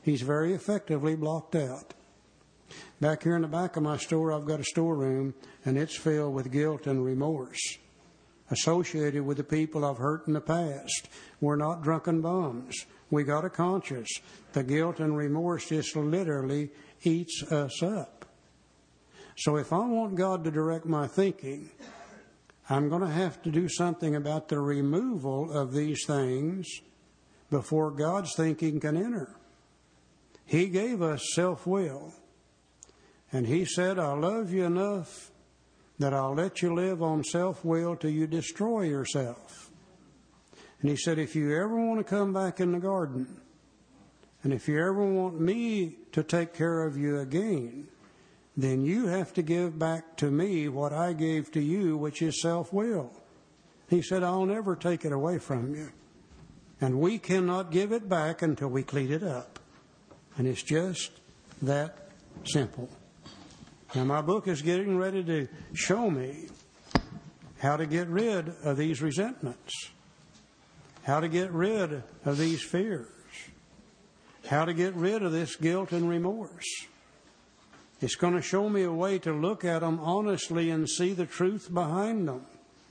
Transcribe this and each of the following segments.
He's very effectively blocked out. Back here in the back of my store, I've got a storeroom, and it's filled with guilt and remorse associated with the people I've hurt in the past. We're not drunken bums. We got a conscience. The guilt and remorse just literally eats us up. So if I want God to direct my thinking, I'm going to have to do something about the removal of these things before God's thinking can enter. He gave us self-will. And He said, I love you enough that I'll let you live on self-will till you destroy yourself. And He said, if you ever want to come back in the garden, and if you ever want me to take care of you again, then you have to give back to me what I gave to you, which is self-will. He said, I'll never take it away from you. And we cannot give it back until we clean it up. And it's just that simple. Now, my book is getting ready to show me how to get rid of these resentments, how to get rid of these fears, how to get rid of this guilt and remorse. It's going to show me a way to look at them honestly and see the truth behind them.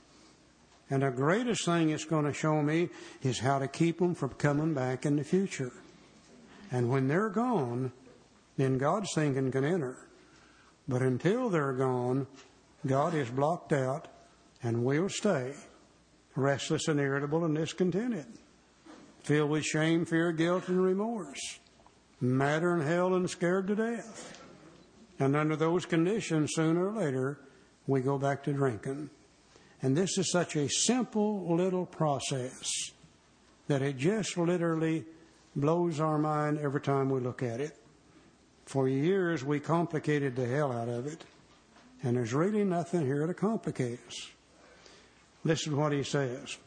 And the greatest thing it's going to show me is how to keep them from coming back in the future. And when they're gone, then God's thinking can enter. But until they're gone, God is blocked out and will stay restless and irritable and discontented, filled with shame, fear, guilt, and remorse, madder than hell and scared to death. And under those conditions, sooner or later, we go back to drinking. And this is such a simple little process that it just literally blows our mind every time we look at it. For years, we complicated the hell out of it, and there's really nothing here to complicate us. Listen to what he says.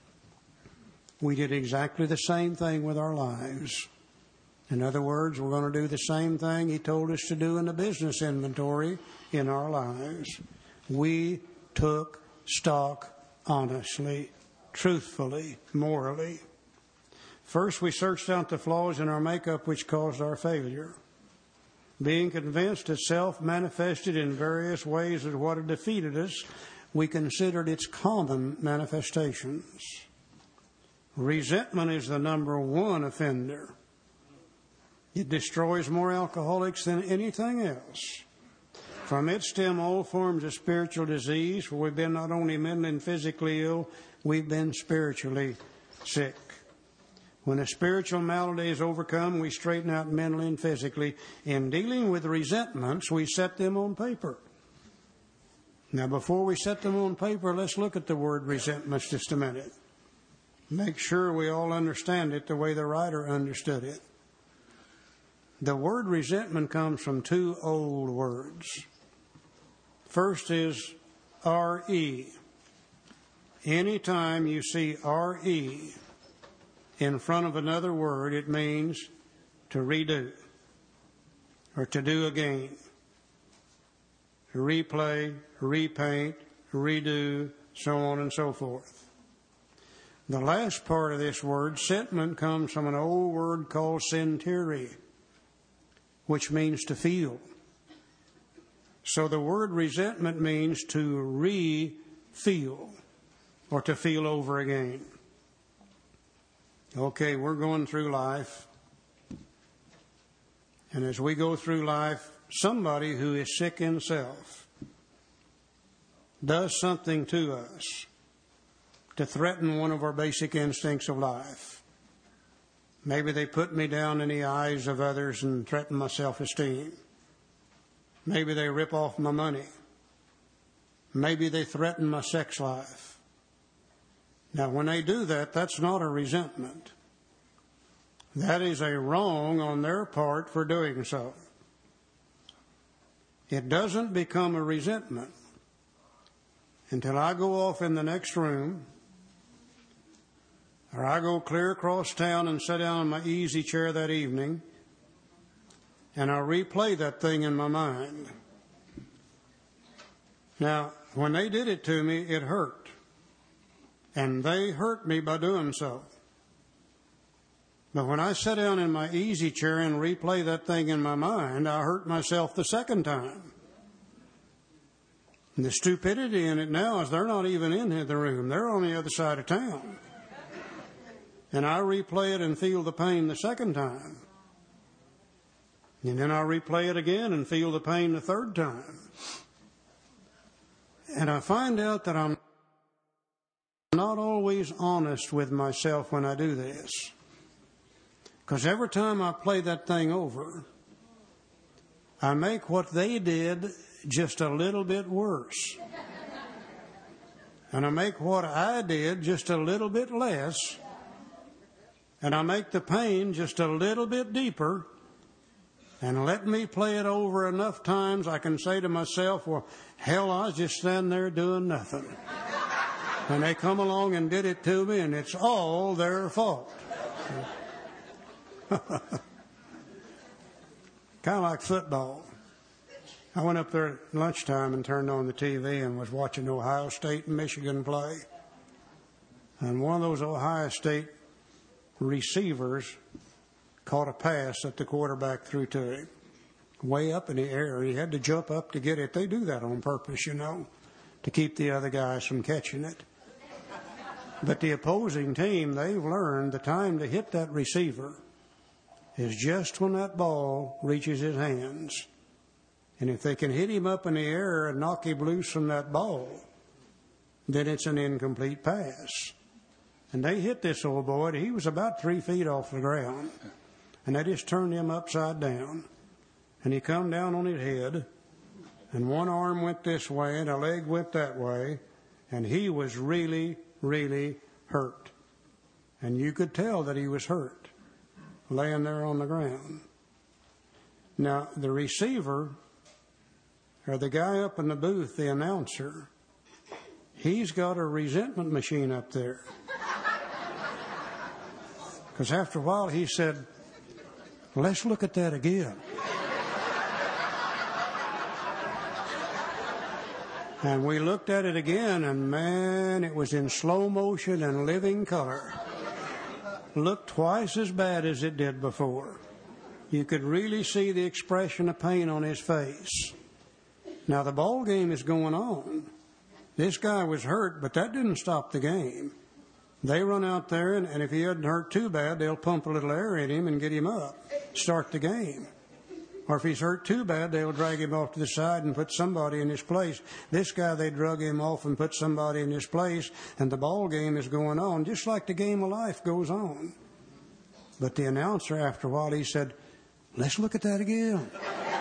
We did exactly the same thing with our lives. In other words, we're going to do the same thing he told us to do in the business inventory in our lives. We took stock honestly, truthfully, morally. First, we searched out the flaws in our makeup which caused our failure. Being convinced that self manifested in various ways as what had defeated us, we considered its common manifestations. Resentment is the number one offender. It destroys more alcoholics than anything else. From it stem all forms of spiritual disease, for we've been not only mentally and physically ill, we've been spiritually sick. When a spiritual malady is overcome, we straighten out mentally and physically. In dealing with resentments, we set them on paper. Now, before we set them on paper, let's look at the word resentments just a minute. Make sure we all understand it the way the writer understood it. The word resentment comes from two old words. First is R-E. Anytime you see R-E in front of another word, it means to redo or to do again. Replay, repaint, redo, so on and so forth. The last part of this word, sentiment, comes from an old word called sentire, which means to feel. So the word resentment means to re-feel or to feel over again. Okay, we're going through life. And as we go through life, somebody who is sick in self does something to us to threaten one of our basic instincts of life. Maybe they put me down in the eyes of others and threaten my self-esteem. Maybe they rip off my money. Maybe they threaten my sex life. Now, when they do that, that's not a resentment. That is a wrong on their part for doing so. It doesn't become a resentment until I go off in the next room, or I go clear across town and sit down in my easy chair that evening, and I replay that thing in my mind. Now, when they did it to me, it hurt. And they hurt me by doing so. But when I sit down in my easy chair and replay that thing in my mind, I hurt myself the second time. And the stupidity in it now is they're not even in the room. They're on the other side of town. And I replay it and feel the pain the second time. And then I replay it again and feel the pain the third time. And I find out that I'm not always honest with myself when I do this. Because every time I play that thing over, I make what they did just a little bit worse. And I make what I did just a little bit less. And I make the pain just a little bit deeper. And let me play it over enough times, I can say to myself, well, hell, I was just standing there doing nothing. And they come along and did it to me, and it's all their fault. Kind of like football. I went up there at lunchtime and turned on the TV and was watching Ohio State and Michigan play. And one of those Ohio State receivers caught a pass that the quarterback threw to him. Way up in the air. He had to jump up to get it. They do that on purpose, you know, to keep the other guys from catching it. But the opposing team, they've learned the time to hit that receiver is just when that ball reaches his hands. And if they can hit him up in the air and knock him loose from that ball, then it's an incomplete pass. And they hit this old boy. He was about 3 feet off the ground. And they just turned him upside down. And he come down on his head. And one arm went this way and a leg went that way. And he was really, really hurt. And you could tell that he was hurt, laying there on the ground. Now, the receiver, or the guy up in the booth, the announcer, he's got a resentment machine up there. Because after a while he said, let's look at that again. And we looked at it again, and man, it was in slow motion and living color. Looked twice as bad as it did before. You could really see the expression of pain on his face. Now, the ball game is going on. This guy was hurt, but that didn't stop the game. They run out there, and if he hadn't hurt too bad, they'll pump a little air in him and get him up, start the game. Or if he's hurt too bad, they'll drag him off to the side and put somebody in his place. This guy, they drug him off and put somebody in his place, and the ball game is going on, just like the game of life goes on. But the announcer, after a while, he said, let's look at that again.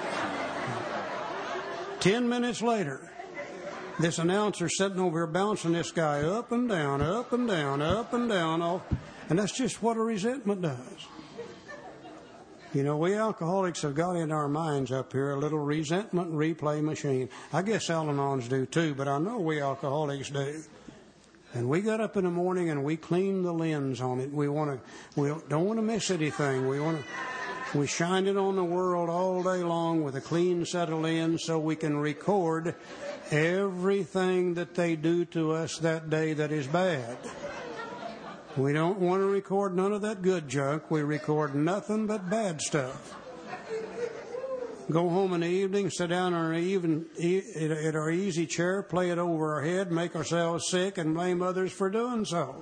10 minutes later, this announcer sitting over here bouncing this guy up and down, up and down, up and down. And that's just what a resentment does. You know, we alcoholics have got in our minds up here a little resentment replay machine. I guess Al-Anons do too, but I know we alcoholics do. And we got up in the morning and we clean the lens on it. We don't want to miss anything. We shine it on the world all day long with a clean set of lens so we can record everything that they do to us that day that is bad. We don't want to record none of that good junk. We record nothing but bad stuff. Go home in the evening, sit down at our easy chair, play it over our head, make ourselves sick, and blame others for doing so.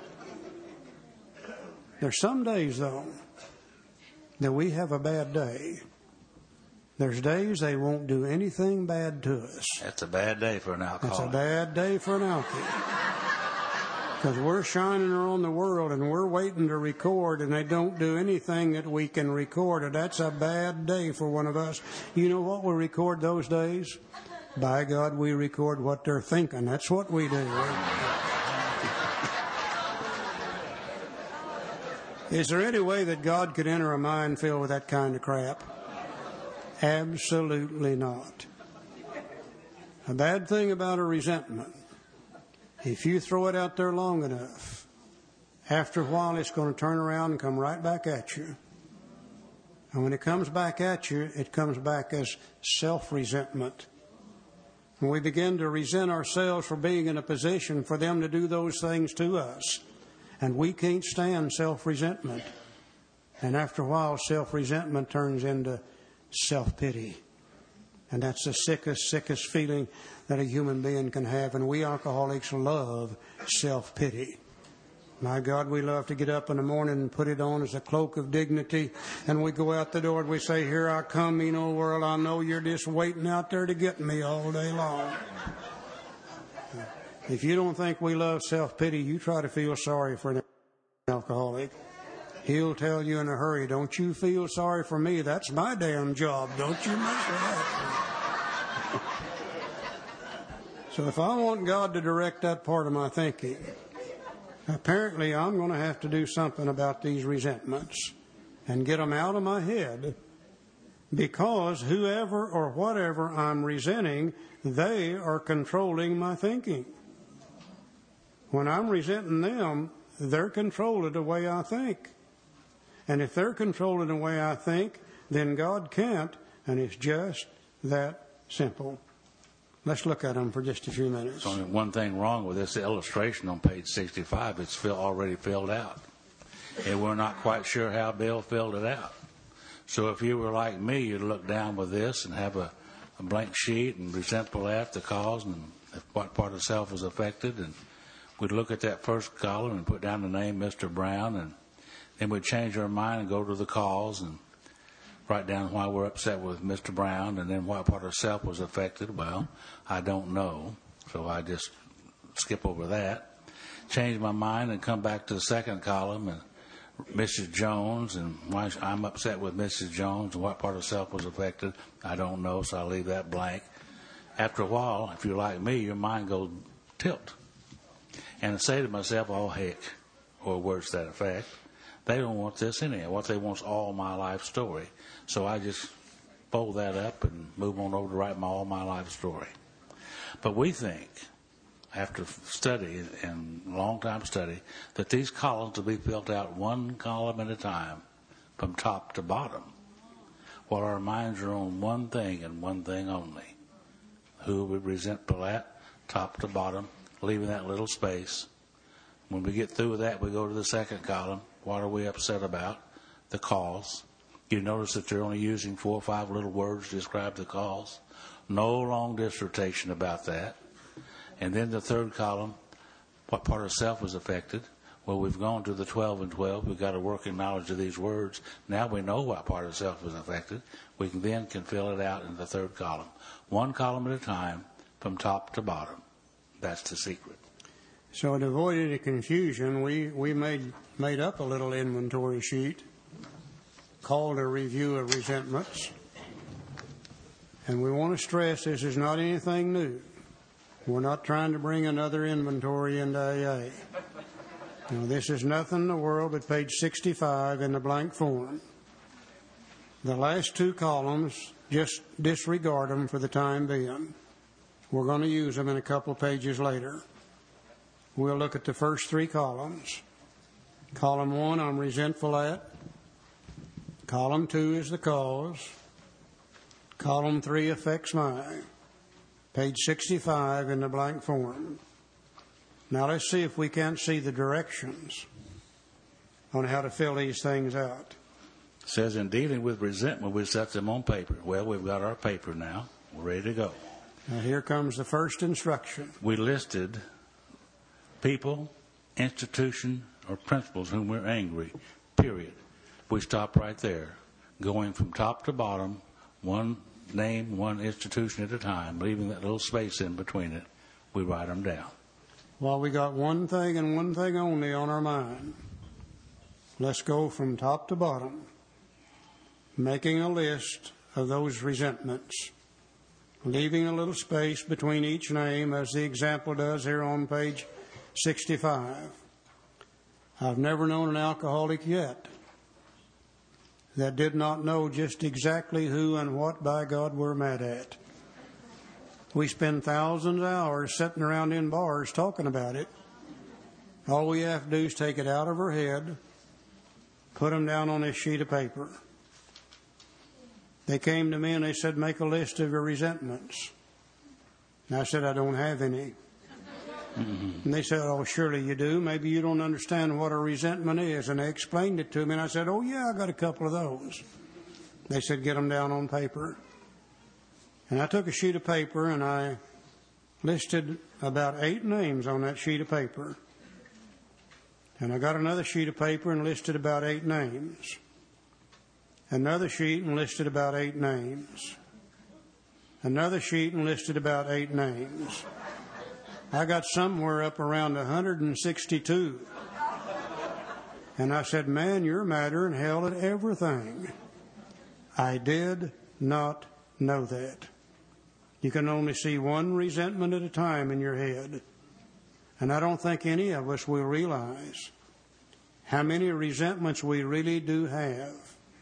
There's some days, though, that we have a bad day. There's days they won't do anything bad to us. That's a bad day for an alcoholic. That's a bad day for an alcoholic. Because we're shining on the world and we're waiting to record, and they don't do anything that we can record. And that's a bad day for one of us. You know what we record those days? By God, we record what they're thinking. That's what we do. Is there any way that God could enter a mind filled with that kind of crap? Absolutely not. A bad thing about a resentment, if you throw it out there long enough, after a while it's going to turn around and come right back at you. And when it comes back at you, it comes back as self-resentment. And we begin to resent ourselves for being in a position for them to do those things to us. And we can't stand self-resentment. And after a while, self-resentment turns into self-pity. And that's the sickest feeling that a human being can have. And we alcoholics love self-pity. My God, we love to get up in the morning and put it on as a cloak of dignity. And we go out the door and we say, here I come, mean old world. I know you're just waiting out there to get me all day long. If you don't think we love self-pity, you try to feel sorry for an alcoholic. He'll tell you in a hurry, don't you feel sorry for me? That's my damn job. Don't you mess with that. So if I want God to direct that part of my thinking, apparently I'm going to have to do something about these resentments and get them out of my head, because whoever or whatever I'm resenting, they are controlling my thinking. When I'm resenting them, they're controlling the way I think. And if they're controlling the way I think, then God can't, and it's just that simple. Let's look at them for just a few minutes. There's only one thing wrong with this illustration on page 65. It's already filled out. And we're not quite sure how Bill filled it out. So if you were like me, you'd look down with this and have a blank sheet and resentful at the cause and what part of self was affected. And we'd look at that first column and put down the name Mr. Brown, and then we'd change our mind and go to the cause and write down why we're upset with Mr. Brown, and then what part of self was affected. Well, I don't know, so I just skip over that. Change my mind and come back to the second column and Mrs. Jones, and why I'm upset with Mrs. Jones and what part of self was affected. I don't know, so I'll leave that blank. After a while, if you're like me, your mind goes tilt. And I say to myself, oh, heck, or words to that effect. They don't want this anyhow. What they want is all my life story. So I just fold that up and move on over to write my all my life story. But we think, after study and long time study, that these columns will be filled out one column at a time from top to bottom, while our minds are on one thing and one thing only. Who we resentful at, top to bottom, leaving that little space. When we get through with that, we go to the second column. What are we upset about? The cause. You notice that they're only using 4 or 5 little words to describe the cause. No long dissertation about that. And then the third column, what part of self was affected? Well, we've gone to the 12 and 12. We've got a working knowledge of these words. Now we know what part of self was affected. We can fill it out in the third column. One column at a time from top to bottom. That's the secret. So to avoid any confusion, we made up a little inventory sheet called a review of resentments. And we want to stress this is not anything new. We're not trying to bring another inventory into AA. Now, this is nothing in the world but page 65 in the blank form. The last 2 columns, just disregard them for the time being. We're going to use them in a couple pages later. We'll look at the first 3 columns. Column 1, I'm resentful at. Column 2 is the cause. Column 3 affects my. Page 65 in the blank form. Now let's see if we can't see the directions on how to fill these things out. It says in dealing with resentment, we set them on paper. Well, we've got our paper now. We're ready to go. Now here comes the first instruction. We listed people, institution, or principles whom we're angry, period. We stop right there, going from top to bottom, one name, one institution at a time, leaving that little space in between it. We write them down. Well, we got one thing and one thing only on our mind. Let's go from top to bottom, making a list of those resentments, leaving a little space between each name, as the example does here on page 65. I've never known an alcoholic yet that did not know just exactly who and what, by God, we're mad at. We spend thousands of hours sitting around in bars talking about it. All we have to do is take it out of our head, put them down on this sheet of paper. They came to me and they said, make a list of your resentments. And I said, I don't have any. And they said, oh, surely you do. Maybe you don't understand what a resentment is. And they explained it to me, and I said, oh, yeah, I got a couple of those. They said, get them down on paper. And I took a sheet of paper, and I listed about 8 names on that sheet of paper. And I got another sheet of paper and listed about 8 names. Another sheet and listed about 8 names. Another sheet and listed about 8 names. I got somewhere up around 162. And I said, man, you're madder than hell at everything. I did not know that. You can only see one resentment at a time in your head. And I don't think any of us will realize how many resentments we really do have,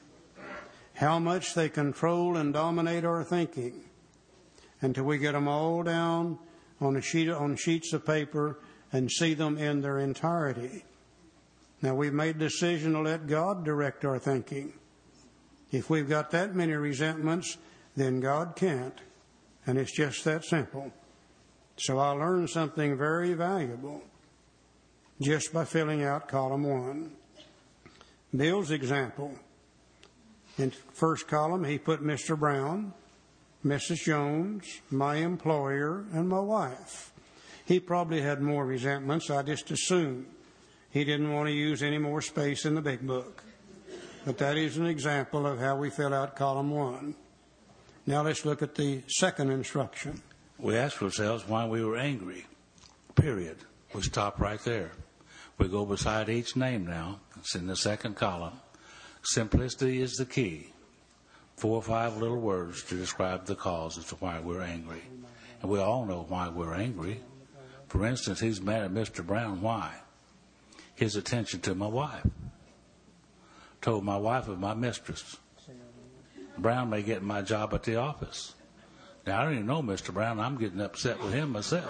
how much they control and dominate our thinking, until we get them all down on sheets of paper and see them in their entirety. Now, we've made a decision to let God direct our thinking. If we've got that many resentments, then God can't. And it's just that simple. So I learned something very valuable just by filling out column 1. Bill's example. In first column, he put Mr. Brown, Mrs. Jones, my employer, and my wife. He probably had more resentments. I just assumed he didn't want to use any more space in the big book. But that is an example of how we fill out column 1. Now let's look at the second instruction. We asked ourselves why we were angry. Period. We stop right there. We go beside each name now. It's in the second column. Simplicity is the key. 4 or 5 little words to describe the cause as to why we're angry. And we all know why we're angry. For instance, he's mad at Mr. Brown. Why? His attention to my wife. Told my wife of my mistress. Brown may get my job at the office. Now, I don't even know Mr. Brown. I'm getting upset with him myself.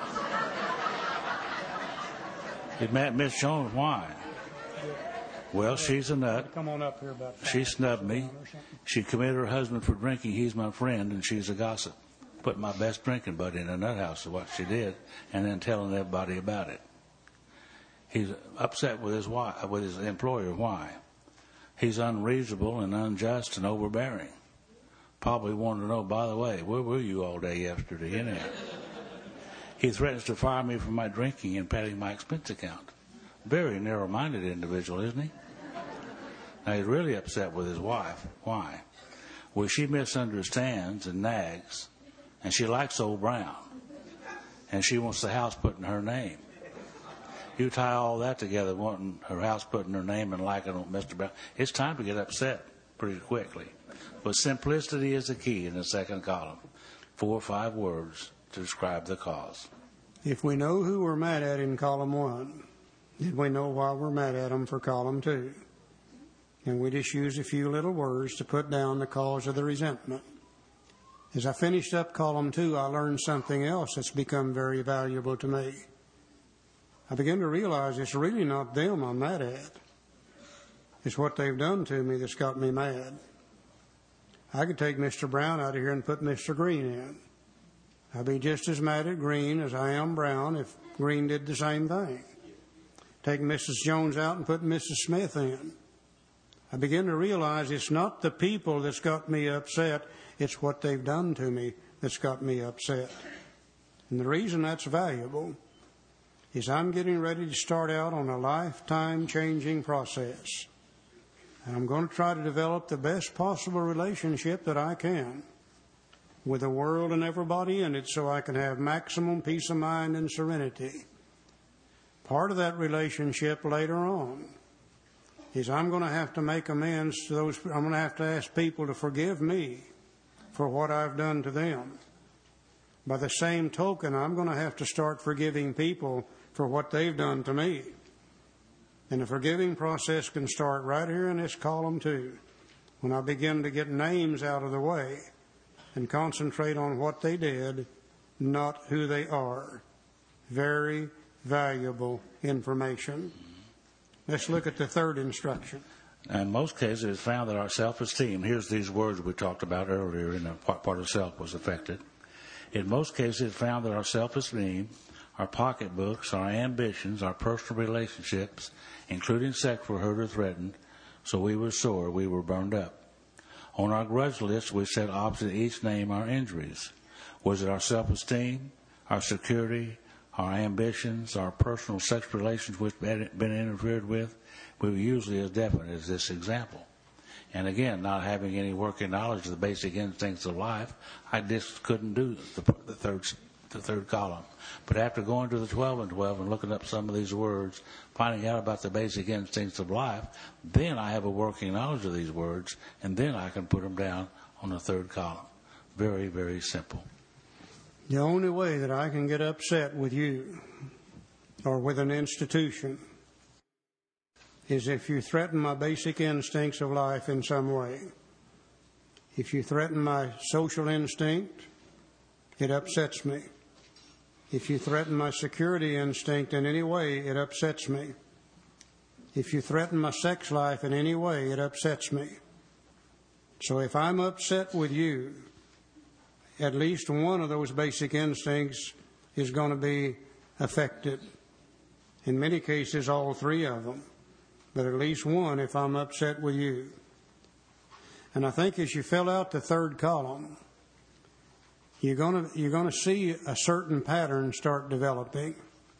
He's mad at Miss Jones. Why? Well, she's a nut. Come on up here about that. She snubbed me. She committed her husband for drinking. He's my friend, and she's a gossip. Put my best drinking buddy in a nut house is what she did, and then telling everybody about it. He's upset with his wife, with his employer. Why? He's unreasonable and unjust and overbearing. Probably wanted to know, by the way, where were you all day yesterday anyhow? He threatens to fire me for my drinking and padding my expense account. Very narrow-minded individual, isn't he? Now, he's really upset with his wife. Why? Well, she misunderstands and nags, and she likes old Brown, and she wants the house put in her name. You tie all that together, wanting her house put in her name and liking Mr. Brown, it's time to get upset pretty quickly. But simplicity is the key in the second column. 4 or 5 words to describe the cause. If we know who we're mad at in column 1, then we know why we're mad at them for column 2. And we just use a few little words to put down the cause of the resentment. As I finished up column 2, I learned something else that's become very valuable to me. I began to realize it's really not them I'm mad at. It's what they've done to me that's got me mad. I could take Mr. Brown out of here and put Mr. Green in. I'd be just as mad at Green as I am Brown if Green did the same thing. Take Mrs. Jones out and put Mrs. Smith in. I begin to realize it's not the people that's got me upset, it's what they've done to me that's got me upset. And the reason that's valuable is I'm getting ready to start out on a lifetime-changing process. And I'm going to try to develop the best possible relationship that I can with the world and everybody in it so I can have maximum peace of mind and serenity. Part of that relationship later on is I'm going to have to make amends to those. I'm going to have to ask people to forgive me for what I've done to them. By the same token, I'm going to have to start forgiving people for what they've done to me. And the forgiving process can start right here in this column 2, when I begin to get names out of the way and concentrate on what they did, not who they are. Very valuable information. Let's look at the third instruction. In most cases, it's found that our self-esteem, here's these words we talked about earlier in the part of self was affected. In most cases, it's found that our self-esteem, our pocketbooks, our ambitions, our personal relationships, including sex, were hurt or threatened, so we were sore, we were burned up. On our grudge list, we set opposite each name our injuries. Was it our self-esteem, our security, our ambitions, our personal sex relations which had been interfered with? We were usually as definite as this example. And again, not having any working knowledge of the basic instincts of life, I just couldn't do the third column. But after going to the 12 and 12 and looking up some of these words, finding out about the basic instincts of life, then I have a working knowledge of these words, and then I can put them down on the third column. Very, very simple. The only way that I can get upset with you or with an institution is if you threaten my basic instincts of life in some way. If you threaten my social instinct, it upsets me. If you threaten my security instinct in any way, it upsets me. If you threaten my sex life in any way, it upsets me. So if I'm upset with you, at least one of those basic instincts is going to be affected. In many cases, all three of them. But at least one if I'm upset with you. And I think as you fill out the third column, you're going to see a certain pattern start developing.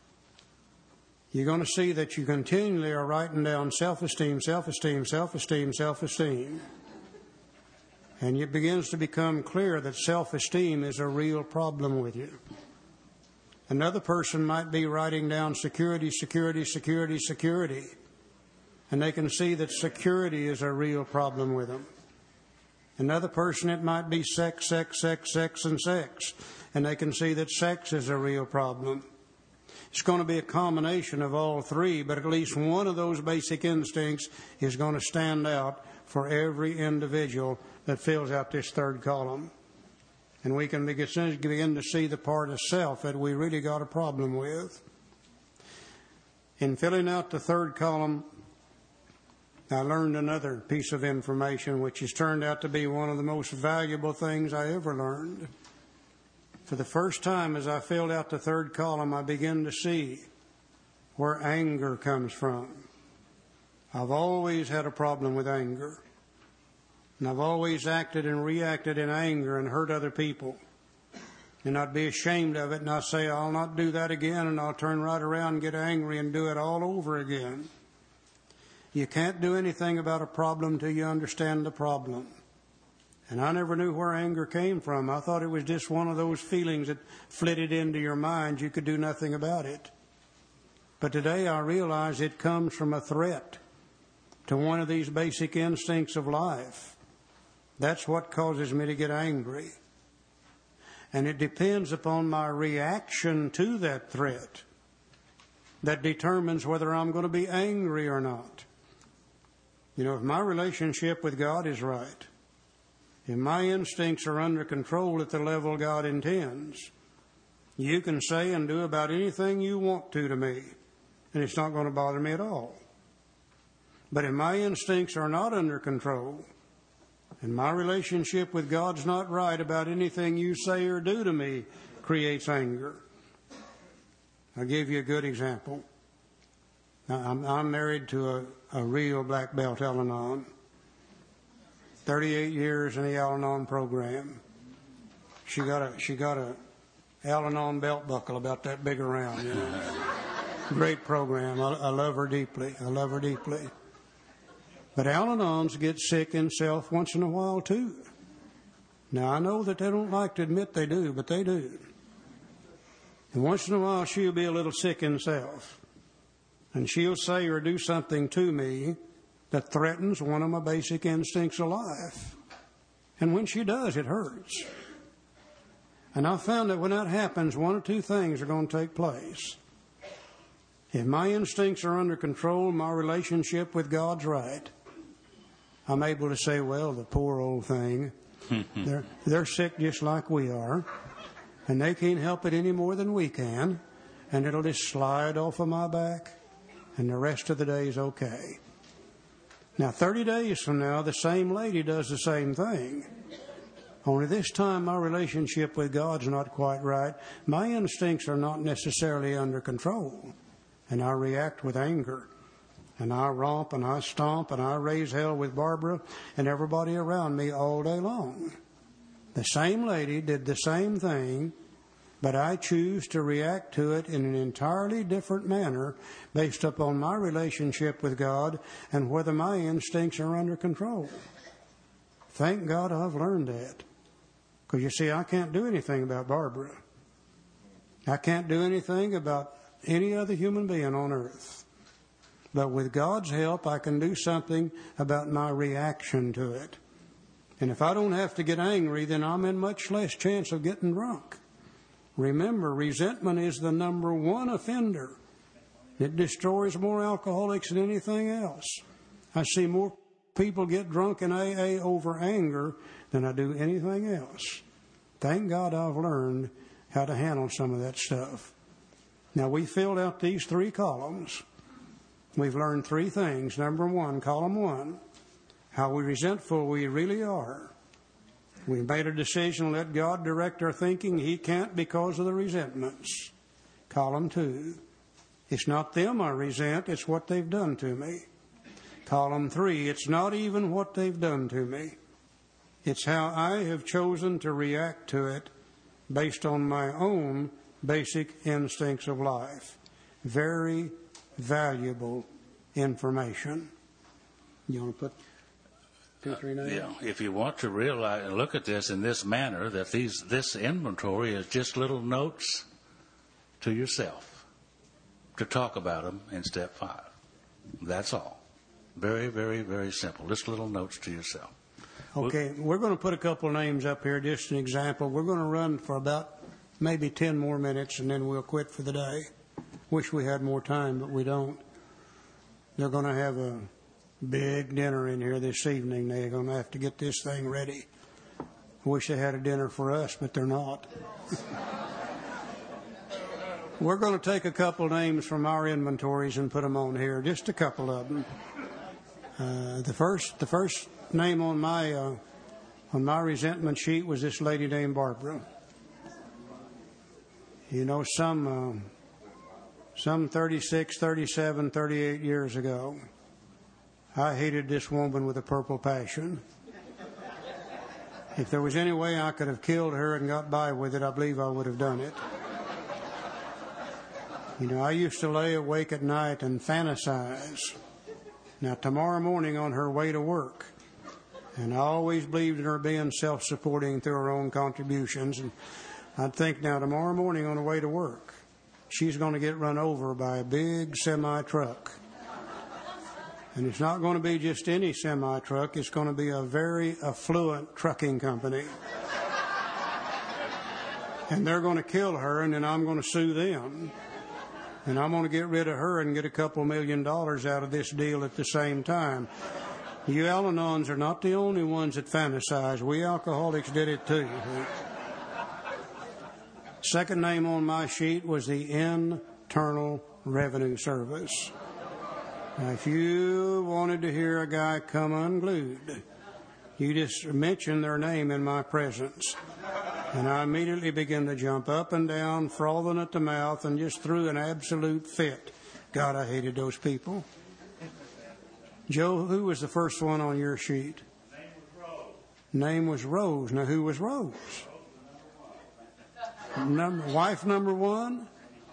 You're going to see that you continually are writing down self-esteem, self-esteem, self-esteem, self-esteem. And it begins to become clear that self-esteem is a real problem with you. Another person might be writing down security, security, security, security. And they can see that security is a real problem with them. Another person, it might be sex, sex, sex, sex, and sex. And they can see that sex is a real problem. It's going to be a combination of all three, but at least one of those basic instincts is going to stand out for every individual that fills out this third column. And we can begin to see the part of self that we really got a problem with. In filling out the third column, I learned another piece of information which has turned out to be one of the most valuable things I ever learned. For the first time as I filled out the third column, I began to see where anger comes from. I've always had a problem with anger. And I've always acted and reacted in anger and hurt other people. And I'd be ashamed of it, and I'd say, I'll not do that again, and I'll turn right around and get angry and do it all over again. You can't do anything about a problem till you understand the problem. And I never knew where anger came from. I thought it was just one of those feelings that flitted into your mind. You could do nothing about it. But today I realize it comes from a threat to one of these basic instincts of life. That's what causes me to get angry. And it depends upon my reaction to that threat that determines whether I'm going to be angry or not. You know, if my relationship with God is right, if my instincts are under control at the level God intends, you can say and do about anything you want to me, and it's not going to bother me at all. But if my instincts are not under control, and my relationship with God's not right, about anything you say or do to me creates anger. I'll give you a good example. I'm married to a real black belt Al-Anon. 38 years in the Al-Anon program. She got a Al-Anon belt buckle about that big around. You know. Great program. I love her deeply. I love her deeply. But Al-Anons get sick in self once in a while too. Now I know that they don't like to admit they do, but they do. And once in a while she'll be a little sick in self. And she'll say or do something to me that threatens one of my basic instincts of life. And when she does, it hurts. And I've found that when that happens, one or two things are going to take place. If my instincts are under control, my relationship with God's right, I'm able to say, well, the poor old thing, they're sick just like we are, and they can't help it any more than we can, and it'll just slide off of my back, and the rest of the day is okay. Now, 30 days from now, the same lady does the same thing. Only this time my relationship with God's not quite right. My instincts are not necessarily under control. And I react with anger. And I romp and I stomp and I raise hell with Barbara and everybody around me all day long. The same lady did the same thing, but I choose to react to it in an entirely different manner based upon my relationship with God and whether my instincts are under control. Thank God I've learned that. Because you see, I can't do anything about Barbara. I can't do anything about any other human being on earth. But with God's help, I can do something about my reaction to it. And if I don't have to get angry, then I'm in much less chance of getting drunk. Remember, resentment is the number one offender. It destroys more alcoholics than anything else. I see more people get drunk in AA over anger than I do anything else. Thank God I've learned how to handle some of that stuff. Now, we filled out these 3 columns. We've learned 3 things. Number 1, column 1, how resentful we really are. We made a decision to let God direct our thinking. He can't because of the resentments. Column 2, it's not them I resent, it's what they've done to me. Column 3, it's not even what they've done to me. It's how I have chosen to react to it based on my own basic instincts of life. Very valuable information. You want to put 2, 3 names? Yeah, if you want to realize and look at this in this manner, that this inventory is just little notes to yourself to talk about them in step 5. That's all. Very, very, very simple. Just little notes to yourself. Okay, we're going to put a couple of names up here, just an example. We're going to run for about maybe 10 more minutes, and then we'll quit for the day. Wish we had more time, but we don't. They're going to have a big dinner in here this evening. They're going to have to get this thing ready. Wish they had a dinner for us, but they're not. We're going to take a couple names from our inventories and put them on here, just a couple of them. The first name on my resentment sheet was this lady named Barbara. You know, some 36, 37, 38 years ago, I hated this woman with a purple passion. If there was any way I could have killed her and got by with it, I believe I would have done it. You know, I used to lay awake at night and fantasize. Now, tomorrow morning on her way to work, and I always believed in her being self-supporting through her own contributions, and I'd think, now, tomorrow morning on the way to work, she's going to get run over by a big semi-truck. And it's not going to be just any semi-truck. It's going to be a very affluent trucking company. And they're going to kill her, and then I'm going to sue them. And I'm going to get rid of her and get a couple $1 million out of this deal at the same time. You Al-Anons are not the only ones that fantasize. We alcoholics did it too. Second name on my sheet was the Internal Revenue Service. Now, if you wanted to hear a guy come unglued, you just mentioned their name in my presence. And I immediately began to jump up and down, frothing at the mouth, and just threw an absolute fit. God, I hated those people. Joe, who was the first one on your sheet? Name was Rose. Now, who was Rose? Wife number 1?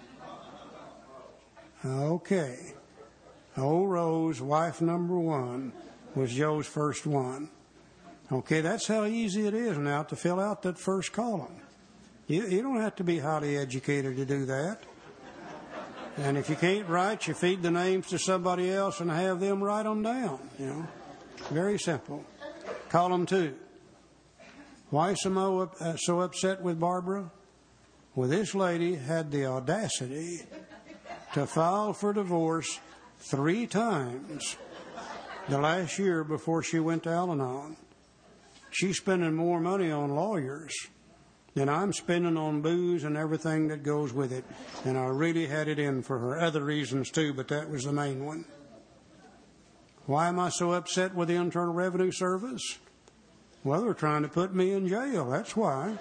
Okay. Old Rose, wife number 1, was Joe's first one. Okay, that's how easy it is now to fill out that first column. You don't have to be highly educated to do that. And if you can't write, you feed the names to somebody else and have them write them down. You know, very simple. Column 2. Why am I so upset with Barbara? Well, this lady had the audacity to file for divorce 3 times the last year before she went to Al-Anon. She's spending more money on lawyers than I'm spending on booze and everything that goes with it. And I really had it in for her. Other reasons too, but that was the main one. Why am I so upset with the Internal Revenue Service? Well, they're trying to put me in jail. That's why.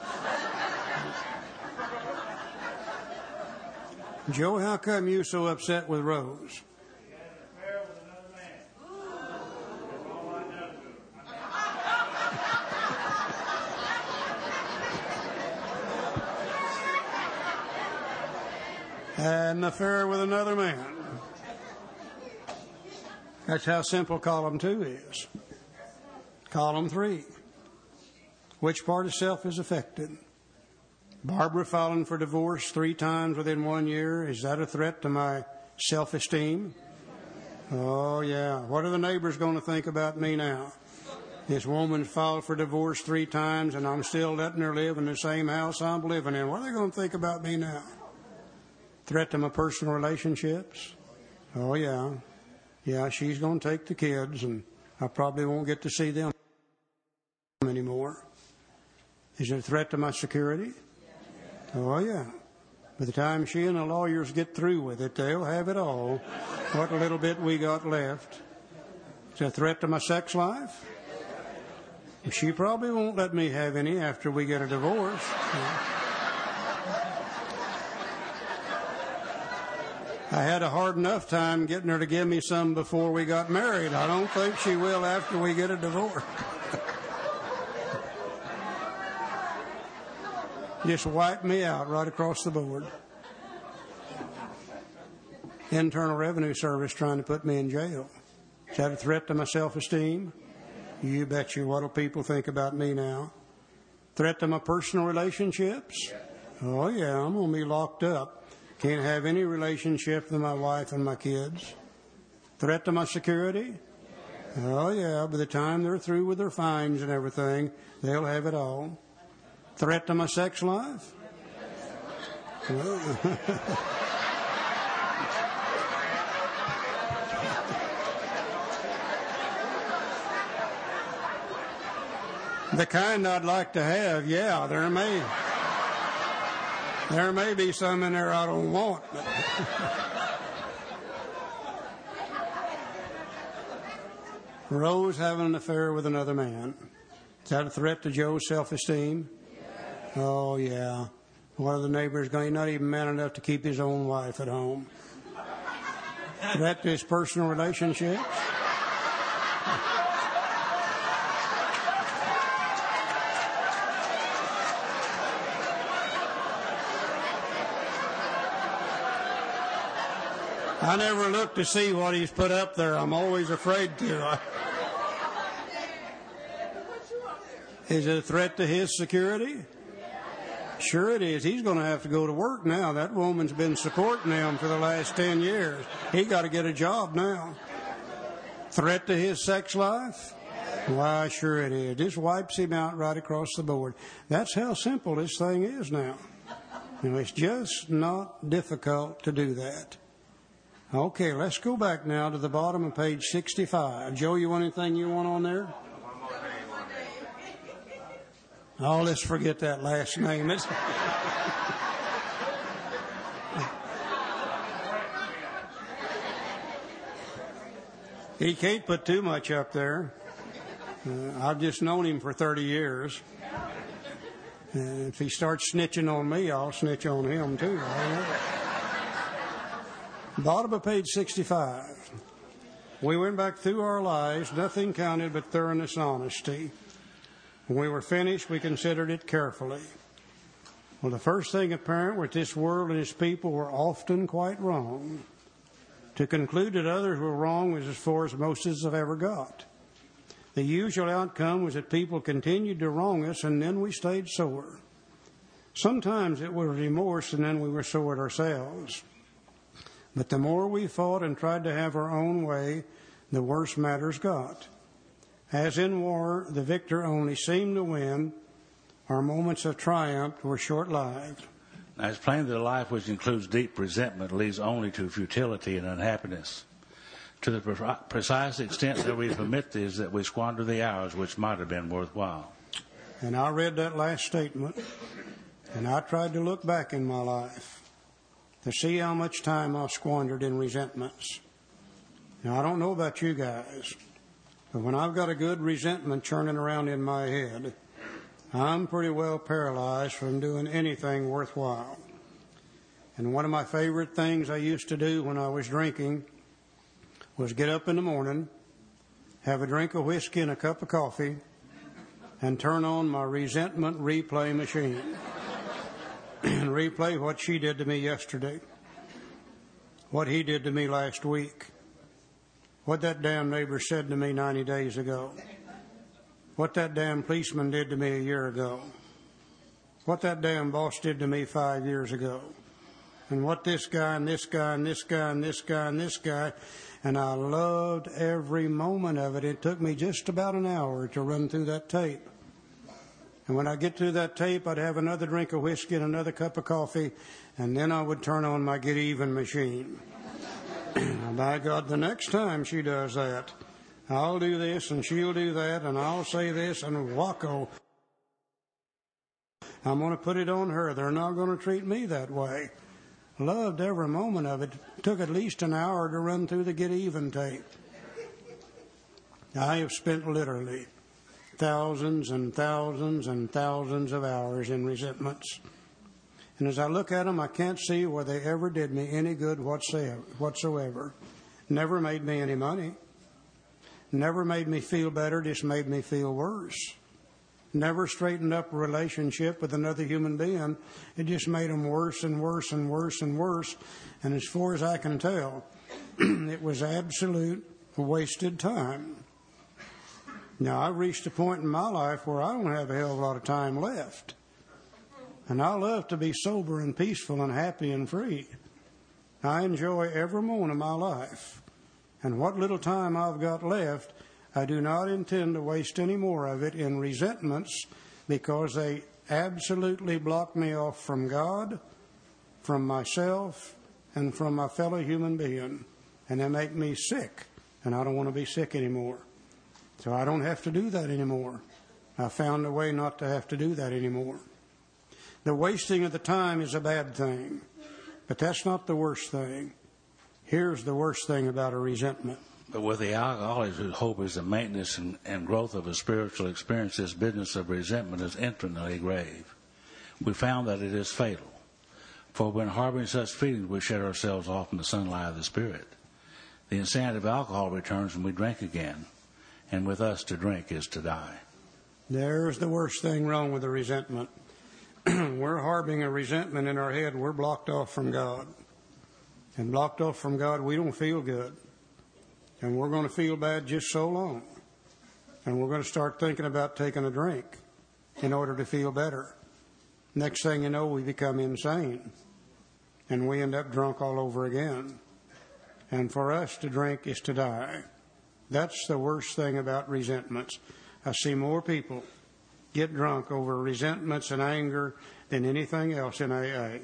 Joe, how come you so upset with Rose? Had an affair with another man. That's how simple column 2 is. Column 3. Which part of self is affected? Barbara filing for divorce 3 times within 1 year. Is that a threat to my self-esteem? Oh, yeah. What are the neighbors going to think about me now? This woman filed for divorce 3 times and I'm still letting her live in the same house I'm living in. What are they going to think about me now? Threat to my personal relationships? Oh, yeah. Yeah, she's going to take the kids and I probably won't get to see them anymore. Is it a threat to my security? Oh, yeah. By the time she and the lawyers get through with it, they'll have it all. What little bit we got left. Is it a threat to my sex life? She probably won't let me have any after we get a divorce. I had a hard enough time getting her to give me some before we got married. I don't think she will after we get a divorce. Just wipe me out right across the board. Internal Revenue Service trying to put me in jail. Is that a threat to my self-esteem? You bet you. What'll people think about me now? Threat to my personal relationships? Oh, yeah, I'm going to be locked up. Can't have any relationship with my wife and my kids. Threat to my security? Oh, yeah, by the time they're through with their fines and everything, they'll have it all. Threat to my sex life? The kind I'd like to have, yeah, there may be some in there I don't want. But Rose having an affair with another man. Is that a threat to Joe's self-esteem? Oh, yeah. One of the neighbors going, he's not even man enough to keep his own wife at home. Threat to his personal relationships? I never look to see what he's put up there. I'm always afraid to. Is it a threat to his security? Sure it is. He's going to have to go to work now. That woman's been supporting him for the last 10 years. He got to get a job now. Threat to his sex life? Why, sure it is. Just wipes him out right across the board. That's how simple this thing is now. You know, it's just not difficult to do that. Okay, let's go back now to the bottom of page 65. Joe, you want anything you want on there? Oh, let's forget that last name. He can't put too much up there. I've just known him for 30 years. If he starts snitching on me, I'll snitch on him too. Bottom of page 65. We went back through our lives, nothing counted but thoroughness, honesty. When we were finished, we considered it carefully. Well, the first thing apparent was this world and its people were often quite wrong. To conclude that others were wrong was as far as most of us have ever got. The usual outcome was that people continued to wrong us, and then we stayed sore. Sometimes it was remorse, and then we were sore at ourselves. But the more we fought and tried to have our own way, the worse matters got. As in war, the victor only seemed to win. Our moments of triumph were short-lived. Now, it's plain that a life which includes deep resentment leads only to futility and unhappiness. To the precise extent that we permit these, that we squander the hours which might have been worthwhile. And I read that last statement, and I tried to look back in my life to see how much time I've squandered in resentments. Now, I don't know about you guys, But when I've got a good resentment churning around in my head, I'm pretty well paralyzed from doing anything worthwhile. And one of my favorite things I used to do when I was drinking was get up in the morning, have a drink of whiskey and a cup of coffee, and turn on my resentment replay machine and replay what she did to me yesterday, what he did to me last week, what that damn neighbor said to me 90 days ago, what that damn policeman did to me a year ago, what that damn boss did to me 5 years ago, and what this guy and this guy and this guy and this guy and this guy. And I loved every moment of it. It took me just about an hour to run through that tape. And when I get through that tape, I'd have another drink of whiskey and another cup of coffee, and then I would turn on my Get Even machine. By God, the next time she does that, I'll do this and she'll do that, and I'll say this, and wacko, I'm going to put it on her. They're not going to treat me that way. Loved every moment of it. Took at least an hour to run through the Get Even tape. I have spent literally thousands and thousands and thousands of hours in resentments. And as I look at them, I can't see where they ever did me any good whatsoever. Never made me any money. Never made me feel better, just made me feel worse. Never straightened up a relationship with another human being. It just made them worse and worse and worse and worse. And as far as I can tell, it was absolute wasted time. Now, I've reached a point in my life where I don't have a hell of a lot of time left. And I love to be sober and peaceful and happy and free. I enjoy every moment of my life. And what little time I've got left, I do not intend to waste any more of it in resentments, because they absolutely block me off from God, from myself, and from my fellow human being. And they make me sick, and I don't want to be sick anymore. So I don't have to do that anymore. I found a way not to have to do that anymore. The wasting of the time is a bad thing, but that's not the worst thing. Here's the worst thing about a resentment. But with the alcoholic whose hope is the maintenance and growth of a spiritual experience, this business of resentment is infinitely grave. We found that it is fatal. For when harboring such feelings, we shut ourselves off from the sunlight of the Spirit. The insanity of alcohol returns when we drink again, and with us to drink is to die. There's the worst thing wrong with the resentment. We're harboring a resentment in our head. We're blocked off from God. And blocked off from God, we don't feel good. And we're going to feel bad just so long. And we're going to start thinking about taking a drink in order to feel better. Next thing you know, we become insane. And we end up drunk all over again. And for us to drink is to die. That's the worst thing about resentments. I see more people get drunk over resentments and anger than anything else in AA.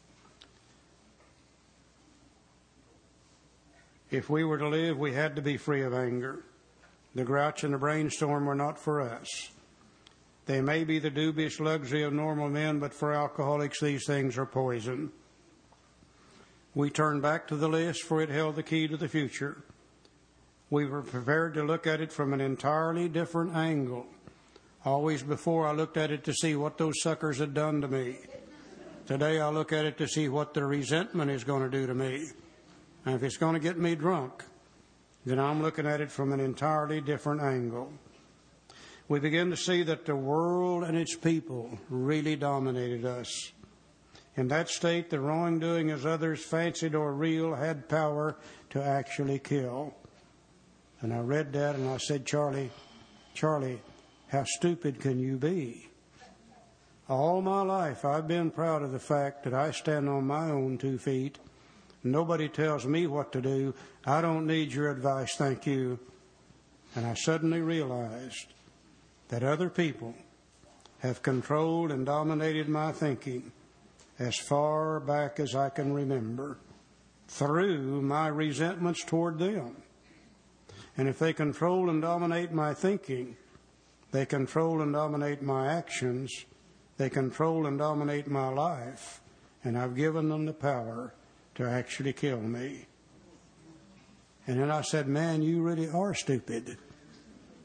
If we were to live, we had to be free of anger. The grouch and the brainstorm were not for us. They may be the dubious luxury of normal men, but for alcoholics, these things are poison. We turned back to the list, for it held the key to the future. We were prepared to look at it from an entirely different angle. Always before, I looked at it to see what those suckers had done to me. Today, I look at it to see what the resentment is going to do to me. And if it's going to get me drunk, then I'm looking at it from an entirely different angle. We begin to see that the world and its people really dominated us. In that state, the wrongdoing as others fancied or real had power to actually kill. And I read that and I said, Charlie, how stupid can you be? All my life I've been proud of the fact that I stand on my own 2 feet. Nobody tells me what to do. I don't need your advice, thank you. And I suddenly realized that other people have controlled and dominated my thinking as far back as I can remember through my resentments toward them. And if they control and dominate my thinking, they control and dominate my actions, they control and dominate my life, and I've given them the power to actually kill me. And then I said, man, you really are stupid.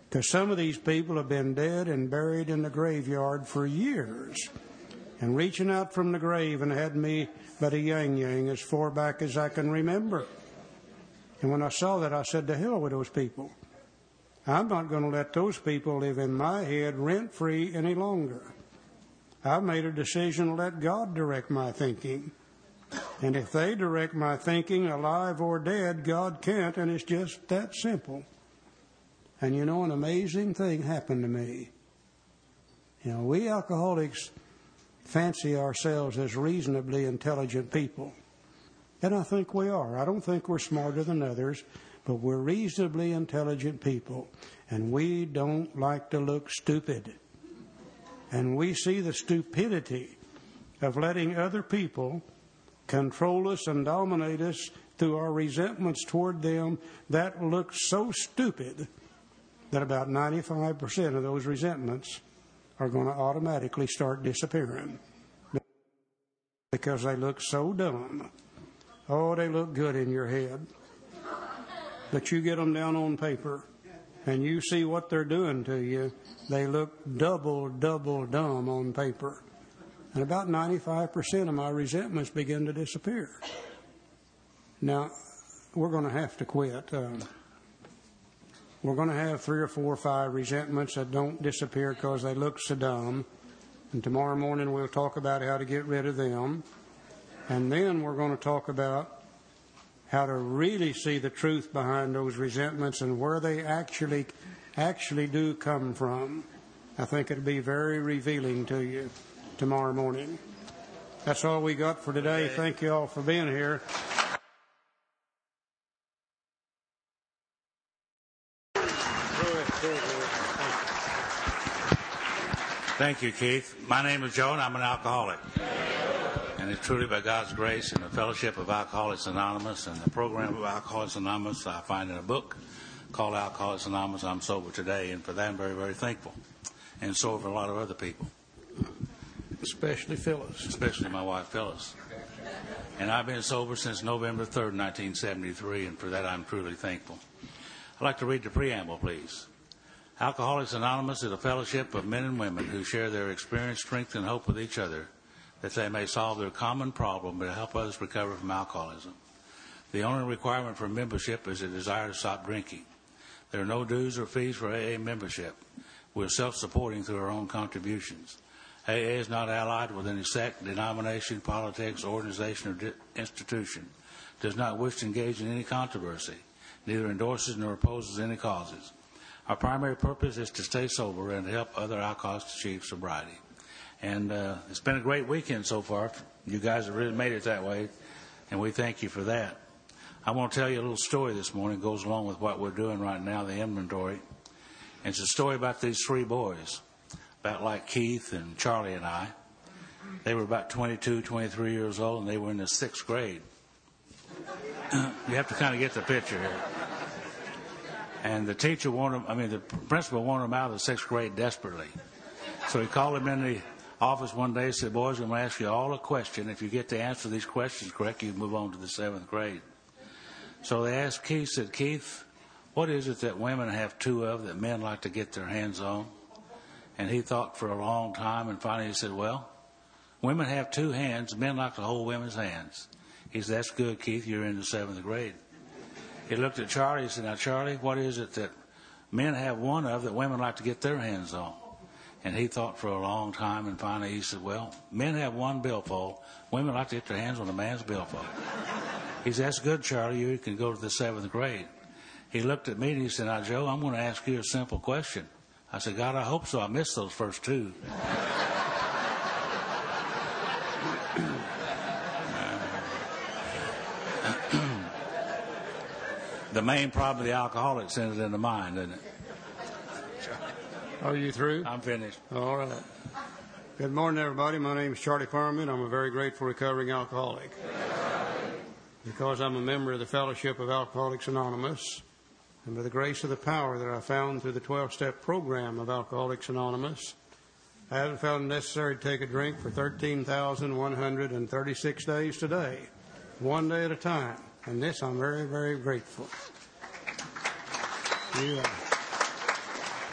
Because some of these people have been dead and buried in the graveyard for years. And reaching out from the grave and had me but a yang as far back as I can remember. And when I saw that, I said, to hell with those people. I'm not going to let those people live in my head rent-free any longer. I've made a decision to let God direct my thinking. And if they direct my thinking, alive or dead, God can't, and it's just that simple. And you know, an amazing thing happened to me. You know, we alcoholics fancy ourselves as reasonably intelligent people. And I think we are. I don't think we're smarter than others, but we're reasonably intelligent people. And we don't like to look stupid. And we see the stupidity of letting other people control us and dominate us through our resentments toward them. That looks so stupid that about 95% of those resentments are going to automatically start disappearing because they look so dumb. Oh, they look good in your head. But you get them down on paper and you see what they're doing to you, they look double dumb on paper. And about 95% of my resentments begin to disappear. Now, we're going to have to quit. We're going to have 3 or 4 or 5 resentments that don't disappear because they look so dumb. And tomorrow morning we'll talk about how to get rid of them. And then we're going to talk about how to really see the truth behind those resentments and where they actually do come from. I think it'll be very revealing to you tomorrow morning. That's all we got for today. Thank you all for being here. Thank you, Keith. My name is Joe, and I'm an alcoholic. And it's truly by God's grace and the fellowship of Alcoholics Anonymous and the program of Alcoholics Anonymous I find in a book called Alcoholics Anonymous, I'm sober today. And for that, I'm very, very thankful. And so are a lot of other people. Especially Phyllis. Especially my wife, Phyllis. And I've been sober since November 3rd, 1973, and for that I'm truly thankful. I'd like to read the preamble, please. Alcoholics Anonymous is a fellowship of men and women who share their experience, strength, and hope with each other that they may solve their common problem and help others recover from alcoholism. The only requirement for membership is a desire to stop drinking. There are no dues or fees for AA membership. We're self-supporting through our own contributions. AA is not allied with any sect, denomination, politics, organization, or institution. Does not wish to engage in any controversy. Neither endorses nor opposes any causes. Our primary purpose is to stay sober and to help other alcoholics achieve sobriety. And it's been a great weekend so far. You guys have really made it that way, and we thank you for that. I want to tell you a little story this morning. It goes along with what we're doing right now, the inventory. And it's a story about these 3 boys, about like Keith and Charlie and I. They were about 22, 23 years old, and they were in the 6th grade. You have to kind of get the picture here. And the teacher the principal wanted them out of the 6th grade desperately. So he called them in the office one day and said, boys, I'm going to ask you all a question. If you get to answer these questions correct, you move on to the 7th grade. So they asked Keith, said, Keith, what is it that women have 2 of that men like to get their hands on? And he thought for a long time, and finally he said, well, women have 2 hands. Men like to hold women's hands. He said, that's good, Keith. You're in the 7th grade. He looked at Charlie and said, now, Charlie, what is it that men have 1 of that women like to get their hands on? And he thought for a long time, and finally he said, well, men have 1 billfold. Women like to get their hands on a man's billfold. He said, that's good, Charlie. You can go to the 7th grade. He looked at me and he said, now, Joe, I'm going to ask you a simple question. I said, God, I hope so. I missed those first 2. The main problem of the alcoholics is in the mind, isn't it? Are you through? I'm finished. All right. Good morning, everybody. My name is Charlie Farman. I'm a very grateful recovering alcoholic. Because I'm a member of the Fellowship of Alcoholics Anonymous, and by the grace of the power that I found through the 12-step program of Alcoholics Anonymous, I haven't found it necessary to take a drink for 13,136 days today, 1 day at a time. And this I'm very, very grateful.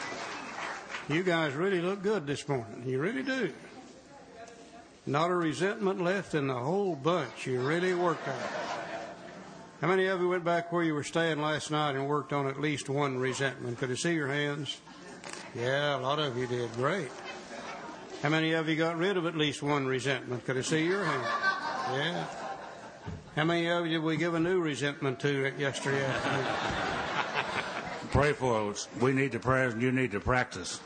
You guys really look good this morning. You really do. Not a resentment left in the whole bunch. You really worked hard. How many of you went back where you were staying last night and worked on at least one resentment? Could I see your hands? Yeah, a lot of you did. Great. How many of you got rid of at least one resentment? Could I see your hand? Yeah. How many of you did we give a new resentment to yesterday afternoon? Pray for us. We need to pray and you need to practice.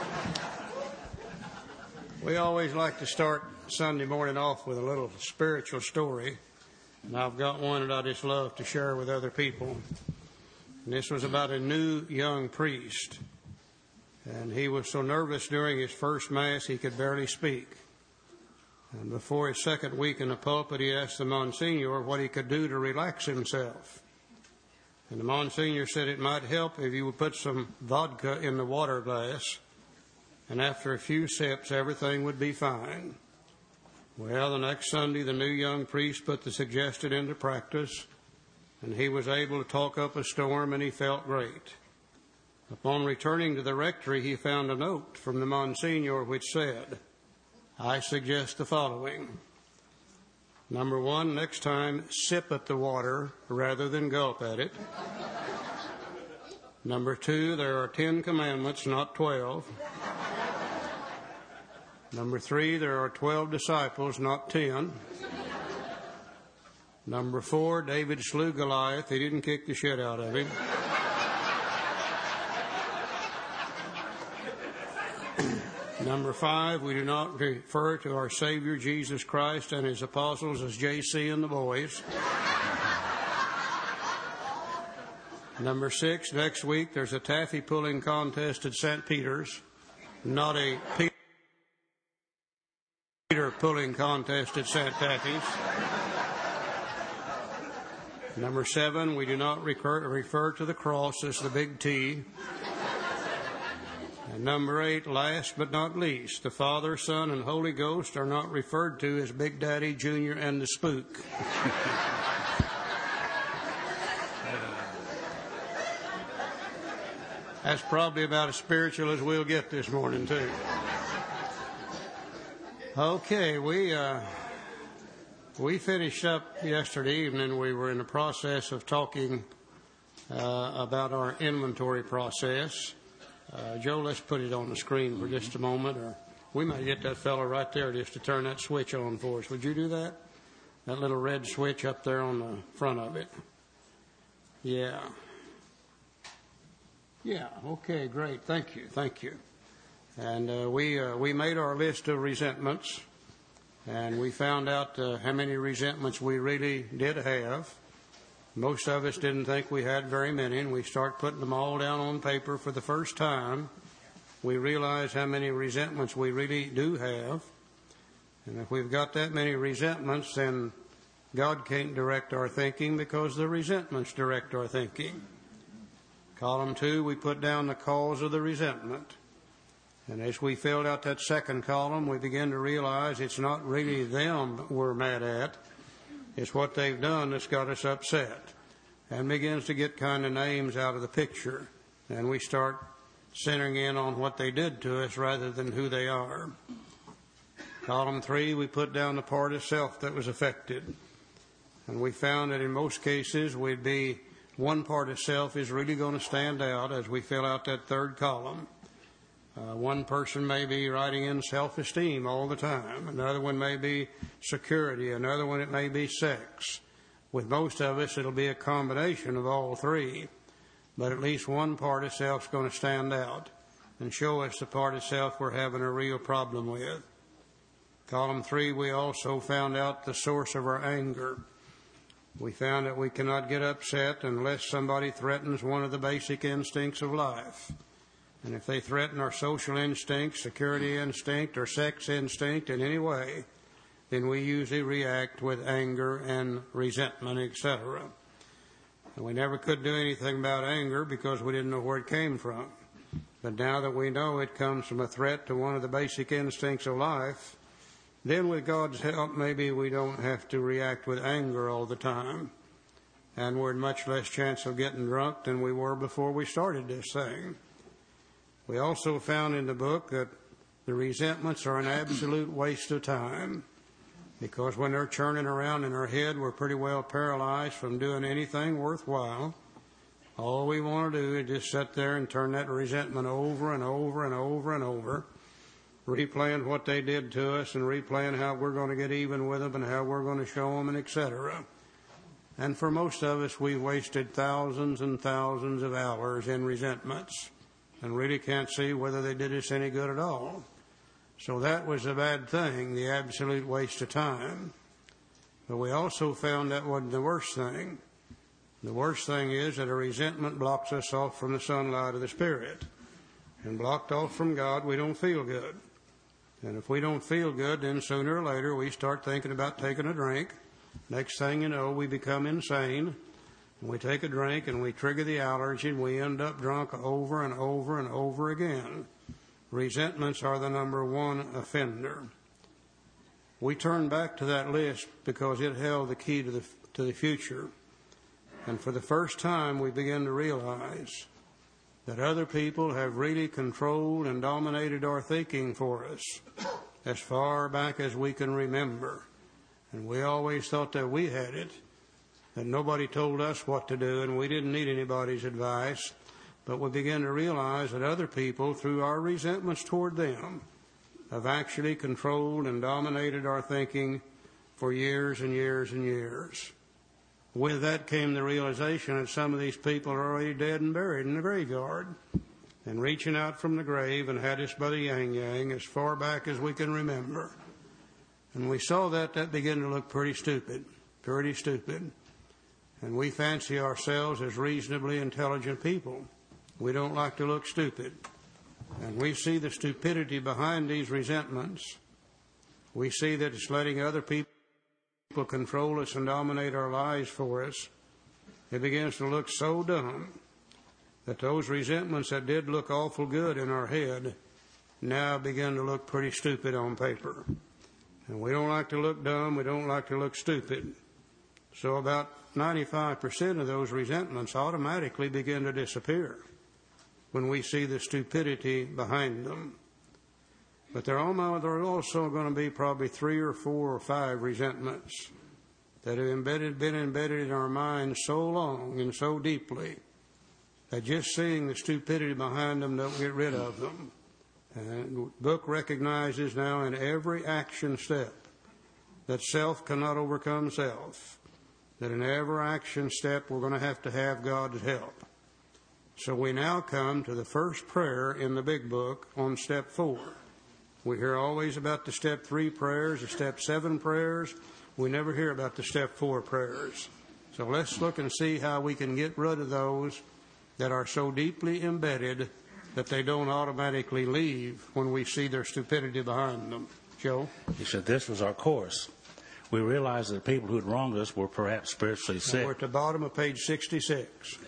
We always like to start Sunday morning off with a little spiritual story. And I've got one that I just love to share with other people. And this was about a new young priest. And he was so nervous during his first Mass he could barely speak. And before his second week in the pulpit, he asked the Monsignor what he could do to relax himself. And the Monsignor said it might help if you would put some vodka in the water glass, and after a few sips, everything would be fine. Well, the next Sunday, the new young priest put the suggested into practice, and he was able to talk up a storm, and he felt great. Upon returning to the rectory, he found a note from the Monsignor which said, "I suggest the following. Number one, next time, sip at the water rather than gulp at it. Number two, there are 10 commandments, not 12. Number three, there are 12 disciples, not 10. Number four, David slew Goliath. He didn't kick the shit out of him. Number five, we do not refer to our Savior Jesus Christ and his apostles as JC and the boys. Number six, next week there's a taffy pulling contest at St. Peter's, not a Peter pulling contest at St. Taffy's. Number seven, we do not refer to the cross as the big T. And number eight, last but not least, the Father, Son, and Holy Ghost are not referred to as Big Daddy, Junior, and the Spook. That's probably about as spiritual as we'll get this morning, too. Okay, we finished up yesterday evening. We were in the process of talking about our inventory process. Joe, let's put it on the screen for just a moment, or we might get that fellow right there just to turn that switch on for us. Would you do that? That little red switch up there on the front of it. Yeah. Yeah, okay, great. Thank you. And we made our list of resentments, and we found out how many resentments we really did have. Most of us didn't think we had very many, and we start putting them all down on paper for the first time. We realize how many resentments we really do have. And if we've got that many resentments, then God can't direct our thinking because the resentments direct our thinking. Column 2, we put down the cause of the resentment. And as we filled out that second column, we began to realize it's not really them we're mad at. It's what they've done that's got us upset. And begins to get kind of names out of the picture. And we start centering in on what they did to us rather than who they are. Column 3, we put down the part of self that was affected. And we found that in most cases one part of self is really going to stand out as we fill out that third column. One person may be writing in self-esteem all the time. Another one may be security. Another one, it may be sex. With most of us, it'll be a combination of all three. But at least one part of self is going to stand out and show us the part of self we're having a real problem with. Column 3, we also found out the source of our anger. We found that we cannot get upset unless somebody threatens one of the basic instincts of life. And if they threaten our social instinct, security instinct, or sex instinct in any way, then we usually react with anger and resentment, etc. And we never could do anything about anger because we didn't know where it came from. But now that we know it comes from a threat to one of the basic instincts of life, then with God's help, maybe we don't have to react with anger all the time. And we're in much less chance of getting drunk than we were before we started this thing. We also found in the book that the resentments are an absolute waste of time, because when they're churning around in our head, we're pretty well paralyzed from doing anything worthwhile. All we want to do is just sit there and turn that resentment over and over and over and over, replaying what they did to us and replaying how we're going to get even with them and how we're going to show them, and etc. And for most of us, we've wasted thousands and thousands of hours in resentments and really can't see whether they did us any good at all. So that was a bad thing, the absolute waste of time. But we also found that wasn't the worst thing. The worst thing is that a resentment blocks us off from the sunlight of the Spirit. And blocked off from God, we don't feel good. And if we don't feel good, then sooner or later we start thinking about taking a drink. Next thing you know, we become insane. And we take a drink and we trigger the allergy and we end up drunk over and over and over again. Resentments are the number one offender. We turn back to that list because it held the key to the future. And for the first time, we begin to realize that other people have really controlled and dominated our thinking for us as far back as we can remember. And we always thought that we had it, that nobody told us what to do, and we didn't need anybody's advice. But we begin to realize that other people, through our resentments toward them, have actually controlled and dominated our thinking for years and years and years. With that came the realization that some of these people are already dead and buried in the graveyard, and reaching out from the grave and had us by the yang-yang as far back as we can remember. And we saw that began to look pretty stupid. And we fancy ourselves as reasonably intelligent people. We don't like to look stupid. And we see the stupidity behind these resentments. We see that it's letting other people control us and dominate our lives for us. It begins to look so dumb that those resentments that did look awful good in our head now begin to look pretty stupid on paper. And we don't like to look dumb. We don't like to look stupid. So about 95% of those resentments automatically begin to disappear when we see the stupidity behind them. But there are also going to be probably 3 or 4 or 5 resentments that have been embedded in our minds so long and so deeply that just seeing the stupidity behind them don't get rid of them. And the book recognizes now in every action step that self cannot overcome self, that in every action step we're going to have God's help. So we now come to the first prayer in the big book on step 4. We hear always about the step 3 prayers, the step 7 prayers. We never hear about the step 4 prayers. So let's look and see how we can get rid of those that are so deeply embedded that they don't automatically leave when we see their stupidity behind them. Joe? He said this was our course. We realized that the people who had wronged us were perhaps spiritually sick. We're at the bottom of page 66.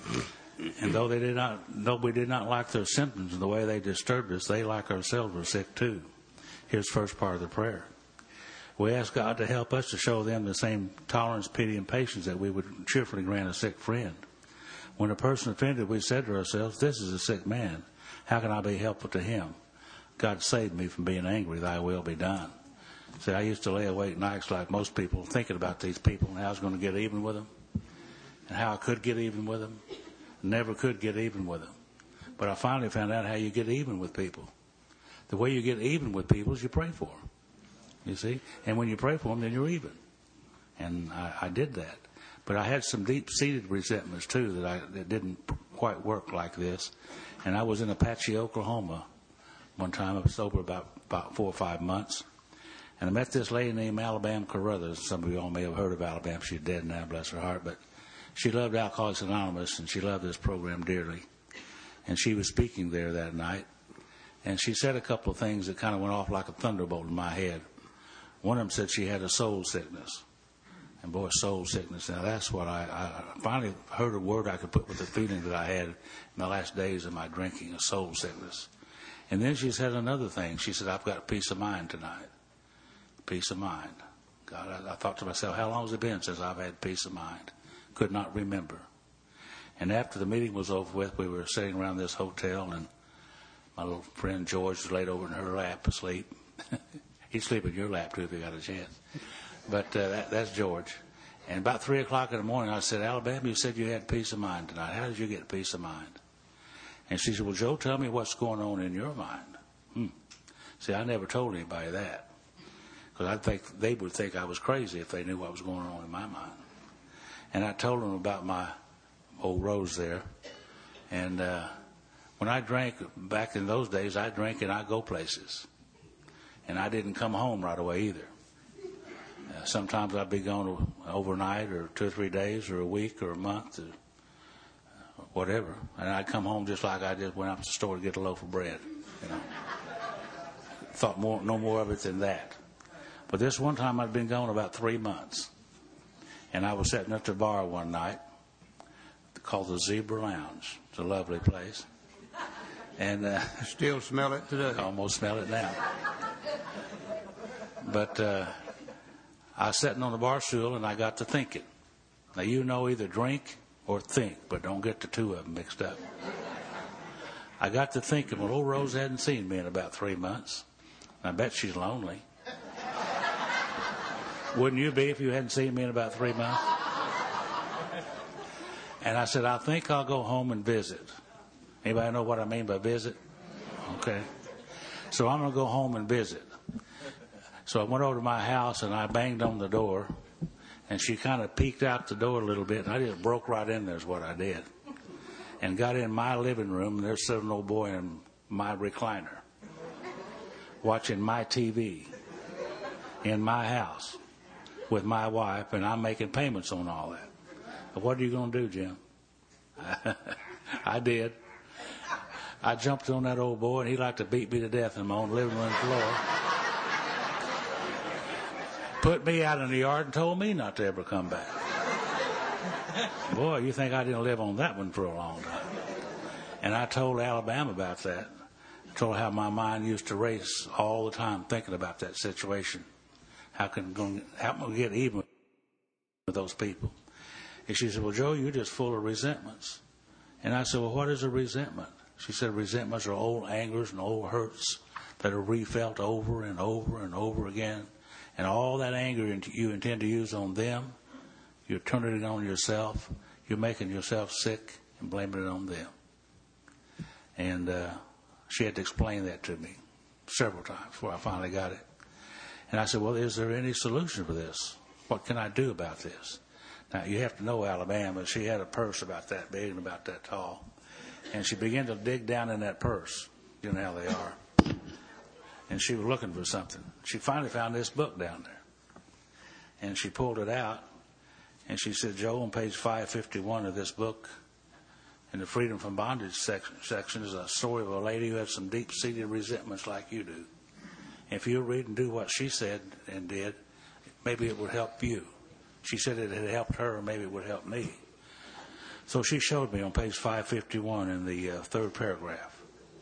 And though we did not like their symptoms and the way they disturbed us, they, like ourselves, were sick too. Here's the first part of the prayer. We ask God to help us to show them the same tolerance, pity, and patience that we would cheerfully grant a sick friend. When a person offended, we said to ourselves, this is a sick man. How can I be helpful to him? God saved me from being angry. Thy will be done. See, I used to lay awake nights like most people thinking about these people and how I was going to get even with them and how I could get even with them. Never could get even with them. But I finally found out how you get even with people. The way you get even with people is you pray for them. You see? And when you pray for them, then you're even. And I did that. But I had some deep-seated resentments, too, that didn't quite work like this. And I was in Apache, Oklahoma one time. I was sober about 4 or 5 months. And I met this lady named Alabama Carruthers. Some of you all may have heard of Alabama. She's dead now, bless her heart. But she loved Alcoholics Anonymous, and she loved this program dearly. And she was speaking there that night. And she said a couple of things that kind of went off like a thunderbolt in my head. One of them said she had a soul sickness. And boy, soul sickness. Now that's what I finally heard a word I could put with the feeling that I had in the last days of my drinking, a soul sickness. And then she said another thing. She said, I've got peace of mind tonight. Peace of mind. God, I thought to myself, how long has it been since I've had peace of mind? Could not remember. And after the meeting was over with, we were sitting around this hotel, and My little friend George was laid over in her lap asleep. He'd sleep in your lap, too, if he got a chance. But that's George. And about 3 o'clock in the morning, I said, Alabama, you said you had peace of mind tonight. How did you get peace of mind? And she said, well, Joe, tell me what's going on in your mind. See, I never told anybody that. Because I think they would think I was crazy if they knew what was going on in my mind. And I told them about my old Rose there. And when I drank, back in those days, I drank and I'd go places. And I didn't come home right away either. Sometimes I'd be gone overnight or 2 or 3 days or a week or a month or whatever. And I'd come home just like I just went out to the store to get a loaf of bread. You know, thought no more of it than that. But this one time I'd been gone about 3 months. And I was sitting at the bar one night called the Zebra Lounge. It's a lovely place. And still smell it today. I almost smell it now. But I was sitting on the bar stool and I got to thinking. Now, you know, either drink or think, but don't get the two of them mixed up. I got to thinking, well, old Rose hadn't seen me in about 3 months. I bet she's lonely. Wouldn't you be if you hadn't seen me in about 3 months? And I said, I think I'll go home and visit. Anybody know what I mean by visit? Okay. So I'm going to go home and visit. So I went over to my house and I banged on the door. And she kind of peeked out the door a little bit. And I just broke right in there is what I did. And got in my living room. And there's an old boy in my recliner. Watching my TV. In my house. With my wife. And I'm making payments on all that. But what are you going to do, Jim? I did. I jumped on that old boy, and he liked to beat me to death on my own living room floor. Put me out in the yard and told me not to ever come back. Boy, you think I didn't live on that one for a long time. And I told Alabama about that. I told her how my mind used to race all the time thinking about that situation. How can I get even with those people? And she said, well, Joe, you're just full of resentments. And I said, well, what is a resentment? She said, resentments are old angers and old hurts that are refelt over and over and over again. And all that anger you intend to use on them, you're turning it on yourself. You're making yourself sick and blaming it on them. And she had to explain that to me several times before I finally got it. And I said, well, is there any solution for this? What can I do about this? Now, you have to know Alabama. She had a purse about that big and about that tall. And she began to dig down in that purse. You know how they are. And she was looking for something. She finally found this book down there. And she pulled it out. And she said, Joe, on page 551 of this book, in the Freedom from Bondage section is a story of a lady who had some deep-seated resentments like you do. If you read and do what she said and did, maybe it would help you. She said it had helped her, maybe it would help me. So she showed me on page 551 in the third paragraph.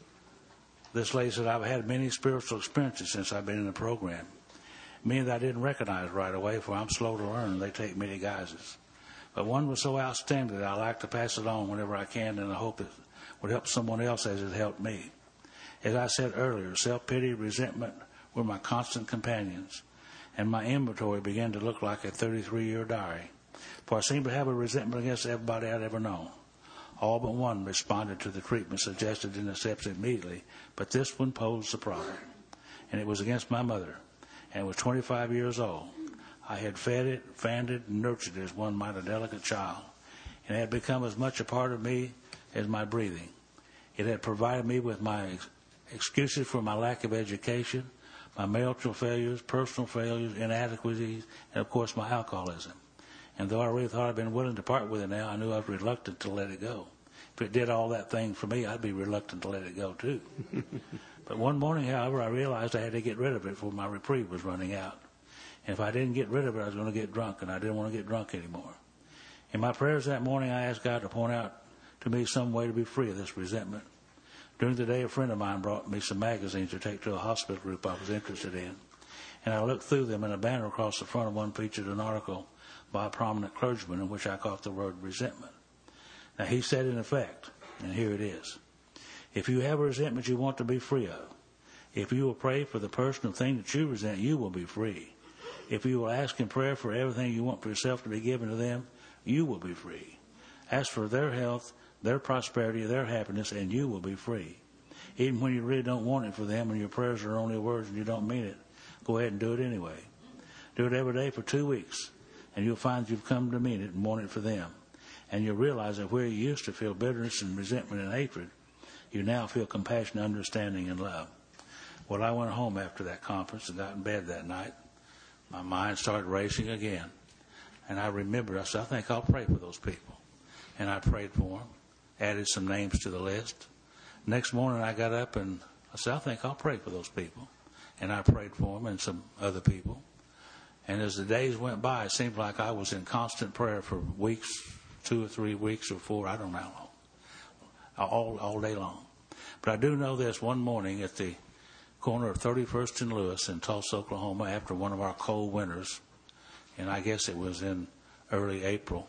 This lady said, I've had many spiritual experiences since I've been in the program. Many that I didn't recognize right away, for I'm slow to learn and they take many guises. But one was so outstanding that I like to pass it on whenever I can, and I hope it would help someone else as it helped me. As I said earlier, self-pity, resentment were my constant companions. And my inventory began to look like a 33-year diary. For I seemed to have a resentment against everybody I'd ever known. All but one responded to the treatment suggested and accepted immediately, but this one posed a problem. And it was against my mother, and was 25 years old. I had fed it, fanned it, and nurtured it as one might a delicate child, and it had become as much a part of me as my breathing. It had provided me with my excuses for my lack of education, my marital failures, personal failures, inadequacies, and, of course, my alcoholism. And though I really thought I'd been willing to part with it now, I knew I was reluctant to let it go. If it did all that thing for me, I'd be reluctant to let it go, too. But one morning, however, I realized I had to get rid of it before my reprieve was running out. And if I didn't get rid of it, I was going to get drunk, and I didn't want to get drunk anymore. In my prayers that morning, I asked God to point out to me some way to be free of this resentment. During the day, a friend of mine brought me some magazines to take to a hospital group I was interested in. And I looked through them, and a banner across the front of one featured an article by a prominent clergyman in which I caught the word resentment. Now, he said in effect, and here it is, If you have a resentment you want to be free of, if you will pray for the person or thing that you resent, you will be free. If you will ask in prayer for everything you want for yourself to be given to them, you will be free. Ask for their health, their prosperity, their happiness, and you will be free. Even when you really don't want it for them and your prayers are only words and you don't mean it, go ahead and do it anyway. Do it every day for 2 weeks, and you'll find you've come to mean it and want it for them. And you'll realize that where you used to feel bitterness and resentment and hatred, you now feel compassion, understanding, and love. Well, I went home after that conference and got in bed that night. My mind started racing again. And I remembered, I said, I think I'll pray for those people. And I prayed for them, added some names to the list. Next morning I got up and I said, I think I'll pray for those people. And I prayed for them and some other people. And as the days went by, it seemed like I was in constant prayer for weeks, 2 or 3 weeks or 4, I don't know how long, all day long. But I do know this, one morning at the corner of 31st and Lewis in Tulsa, Oklahoma, after one of our cold winters, and I guess it was in early April,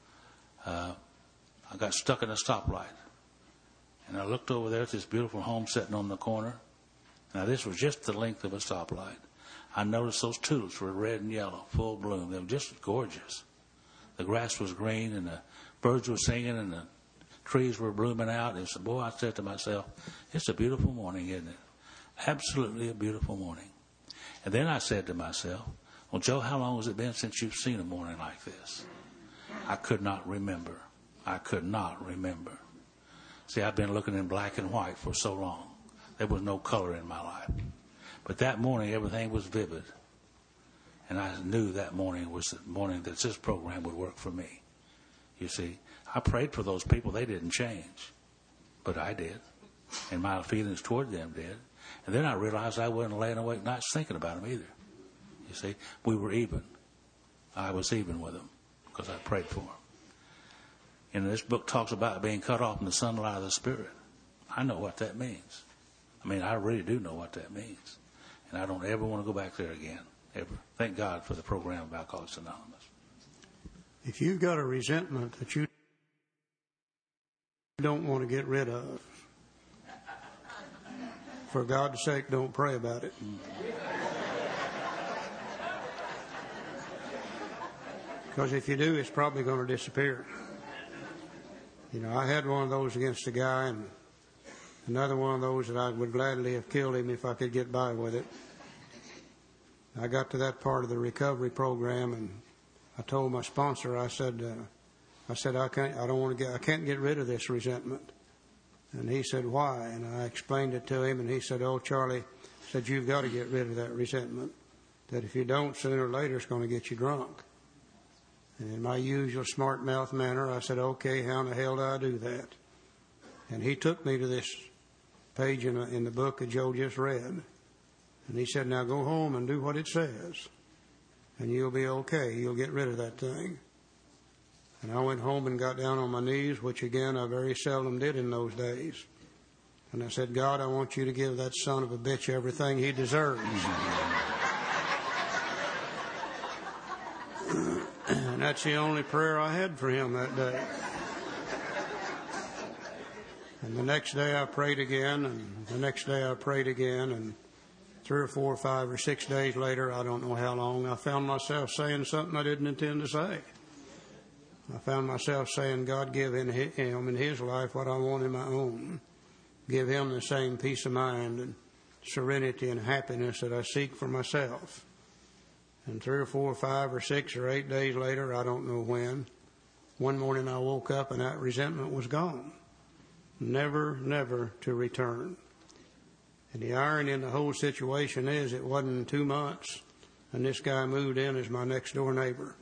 I got stuck in a stoplight. And I looked over there at this beautiful home sitting on the corner. Now, this was just the length of a stoplight. I noticed those tulips were red and yellow, full bloom. They were just gorgeous. The grass was green, and the birds were singing, and the trees were blooming out. And so, boy, I said to myself, it's a beautiful morning, isn't it? Absolutely a beautiful morning. And then I said to myself, well, Joe, how long has it been since you've seen a morning like this? I could not remember. I could not remember. See, I've been looking in black and white for so long. There was no color in my life. But that morning, everything was vivid. And I knew that morning was the morning that this program would work for me. You see, I prayed for those people. They didn't change. But I did. And my feelings toward them did. And then I realized I wasn't laying awake nights thinking about them either. You see, we were even. I was even with them because I prayed for them. And this book talks about being cut off in the sunlight of the Spirit. I know what that means. I mean, I really do know what that means. And I don't ever want to go back there again, ever. Thank God for the program of Alcoholics Anonymous. If you've got a resentment that you don't want to get rid of, for God's sake, don't pray about it. Because if you do, it's probably going to disappear. You know, I had one of those against a guy, and another one of those that I would gladly have killed him if I could get by with it. I got to that part of the recovery program, and I told my sponsor, I said, I can't get rid of this resentment. And he said, why? And I explained it to him, and he said, oh, Charlie, said, you've got to get rid of that resentment. That if you don't, sooner or later, it's going to get you drunk. And in my usual smart mouth manner, I said, okay, how in the hell do I do that? And he took me to this page in the book that Joe just read. And he said, now go home and do what it says. And you'll be okay. You'll get rid of that thing. And I went home and got down on my knees, which again I very seldom did in those days. And I said, God, I want you to give that son of a bitch everything he deserves. And that's the only prayer I had for him that day. And the next day I prayed again, and the next day I prayed again, and 3 or 4 or 5 or 6 days later, I don't know how long, I found myself saying something I didn't intend to say. I found myself saying, God, give him in his life what I want in my own. Give him the same peace of mind and serenity and happiness that I seek for myself. And 3 or 4 or 5 or 6 or 8 days later, I don't know when, one morning I woke up and that resentment was gone. Never, never to return. And the irony in the whole situation is it wasn't 2 months, and this guy moved in as my next door neighbor.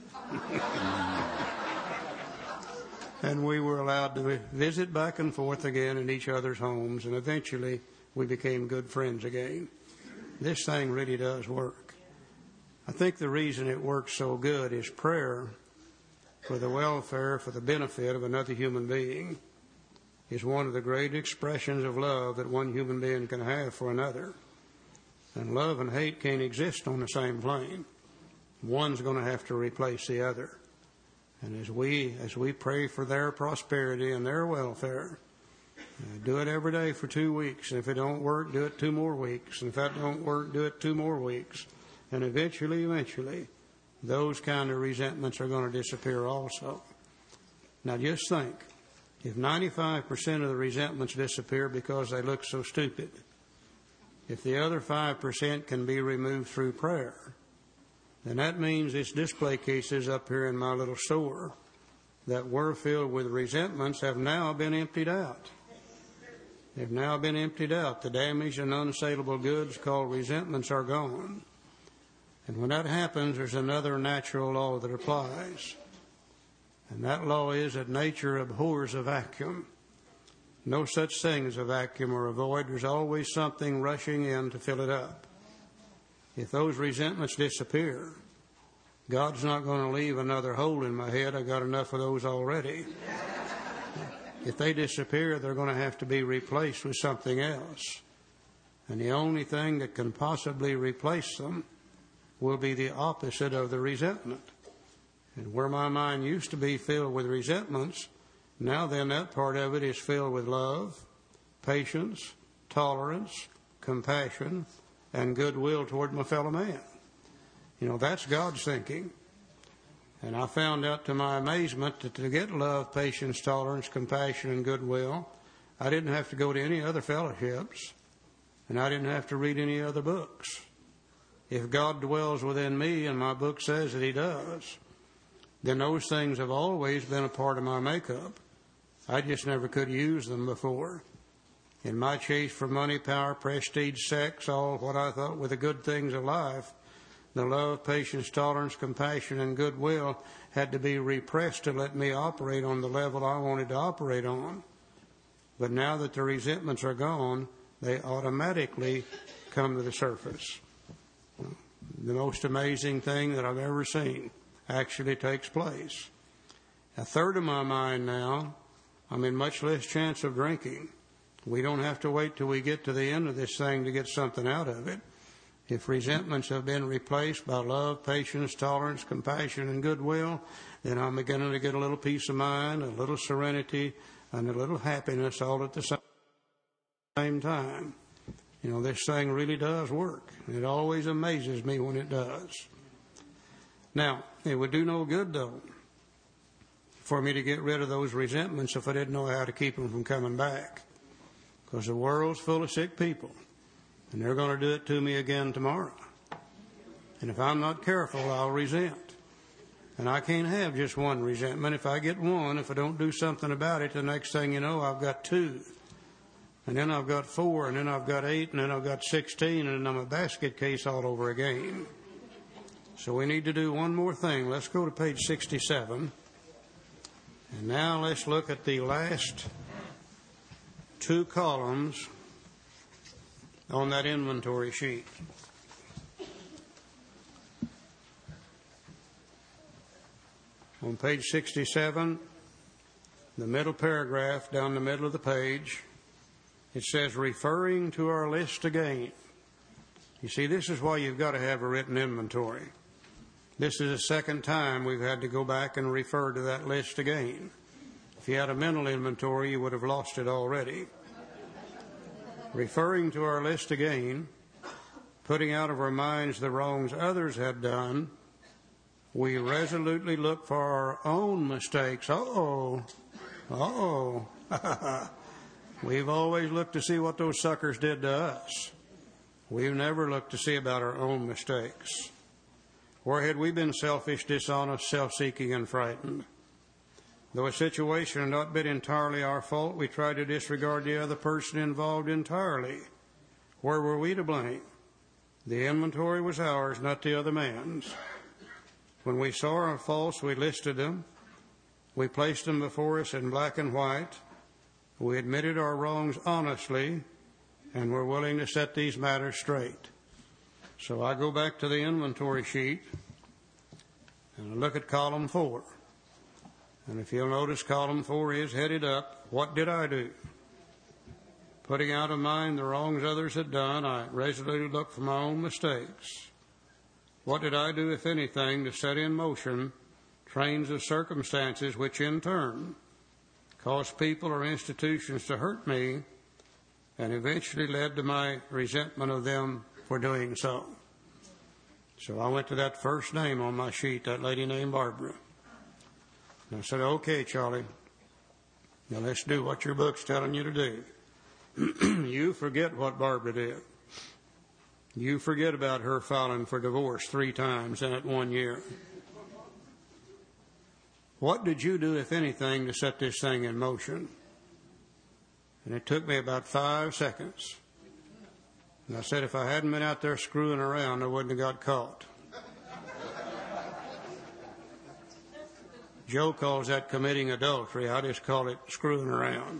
And we were allowed to visit back and forth again in each other's homes, and eventually we became good friends again. This thing really does work. I think the reason it works so good is prayer for the welfare, for the benefit of another human being is one of the great expressions of love that one human being can have for another. And love and hate can't exist on the same plane. One's going to have to replace the other. And as we pray for their prosperity and their welfare, Do it every day for 2 weeks. And if it don't work, do it 2 more weeks. And if that don't work, do it 2 more weeks. And eventually, those kind of resentments are going to disappear also. Now just think, if 95% of the resentments disappear because they look so stupid, if the other 5% can be removed through prayer, then that means these display cases up here in my little store that were filled with resentments have now been emptied out. They've now been emptied out. The damaged and unsaleable goods called resentments are gone. And when that happens, there's another natural law that applies. And that law is that nature abhors a vacuum. No such thing as a vacuum or a void. There's always something rushing in to fill it up. If those resentments disappear, God's not going to leave another hole in my head. I've got enough of those already. If they disappear, they're going to have to be replaced with something else. And the only thing that can possibly replace them will be the opposite of the resentment. And where my mind used to be filled with resentments, now then that part of it is filled with love, patience, tolerance, compassion, and goodwill toward my fellow man. You know, that's God's thinking. And I found out to my amazement that to get love, patience, tolerance, compassion, and goodwill, I didn't have to go to any other fellowships, and I didn't have to read any other books. If God dwells within me, and my book says that He does, then those things have always been a part of my makeup. I just never could use them before. In my chase for money, power, prestige, sex, all what I thought were the good things of life, the love, patience, tolerance, compassion, and goodwill had to be repressed to let me operate on the level I wanted to operate on. But now that the resentments are gone, they automatically come to the surface. The most amazing thing that I've ever seen actually takes place. A third of my mind now, I'm in much less chance of drinking. We don't have to wait till we get to the end of this thing to get something out of it. If resentments have been replaced by love, patience, tolerance, compassion, and goodwill, then I'm beginning to get a little peace of mind, a little serenity, and a little happiness all at the same time. You know, this thing really does work. It always amazes me when it does. Now, it would do no good, though, for me to get rid of those resentments if I didn't know how to keep them from coming back. Because the world's full of sick people, and they're going to do it to me again tomorrow. And if I'm not careful, I'll resent. And I can't have just one resentment. If I get one, if I don't do something about it, the next thing you know, I've got 2. And then I've got 4, and then I've got 8, and then I've got 16, and then I'm a basket case all over again. So we need to do one more thing. Let's go to page 67. And now let's look at the last 2 columns on that inventory sheet. On page 67, the middle paragraph down the middle of the page, it says, referring to our list again. You see, this is why you've got to have a written inventory. This is the second time we've had to go back and refer to that list again. If you had a mental inventory, you would have lost it already. Referring to our list again, putting out of our minds the wrongs others had done, we resolutely look for our own mistakes. We've always looked to see what those suckers did to us. We've never looked to see about our own mistakes. Where had we been selfish, dishonest, self-seeking, and frightened? Though a situation had not been entirely our fault, we tried to disregard the other person involved entirely. Where were we to blame? The inventory was ours, not the other man's. When we saw our faults, we listed them. We placed them before us in black and white. We admitted our wrongs honestly, and were willing to set these matters straight. So I go back to the inventory sheet, and I look at column 4. And if you'll notice, column 4 is headed up, what did I do? Putting out of mind the wrongs others had done, I resolutely looked for my own mistakes. What did I do, if anything, to set in motion trains of circumstances which in turn caused people or institutions to hurt me, and eventually led to my resentment of them for doing so. So I went to that first name on my sheet, that lady named Barbara. And I said, okay, Charlie, now let's do what your book's telling you to do. You forget what Barbara did. You forget about her filing for divorce 3 times in that 1 year. What did you do, if anything, to set this thing in motion? And it took me about 5 seconds. And I said, if I hadn't been out there screwing around, I wouldn't have got caught. Joe calls that committing adultery. I just call it screwing around.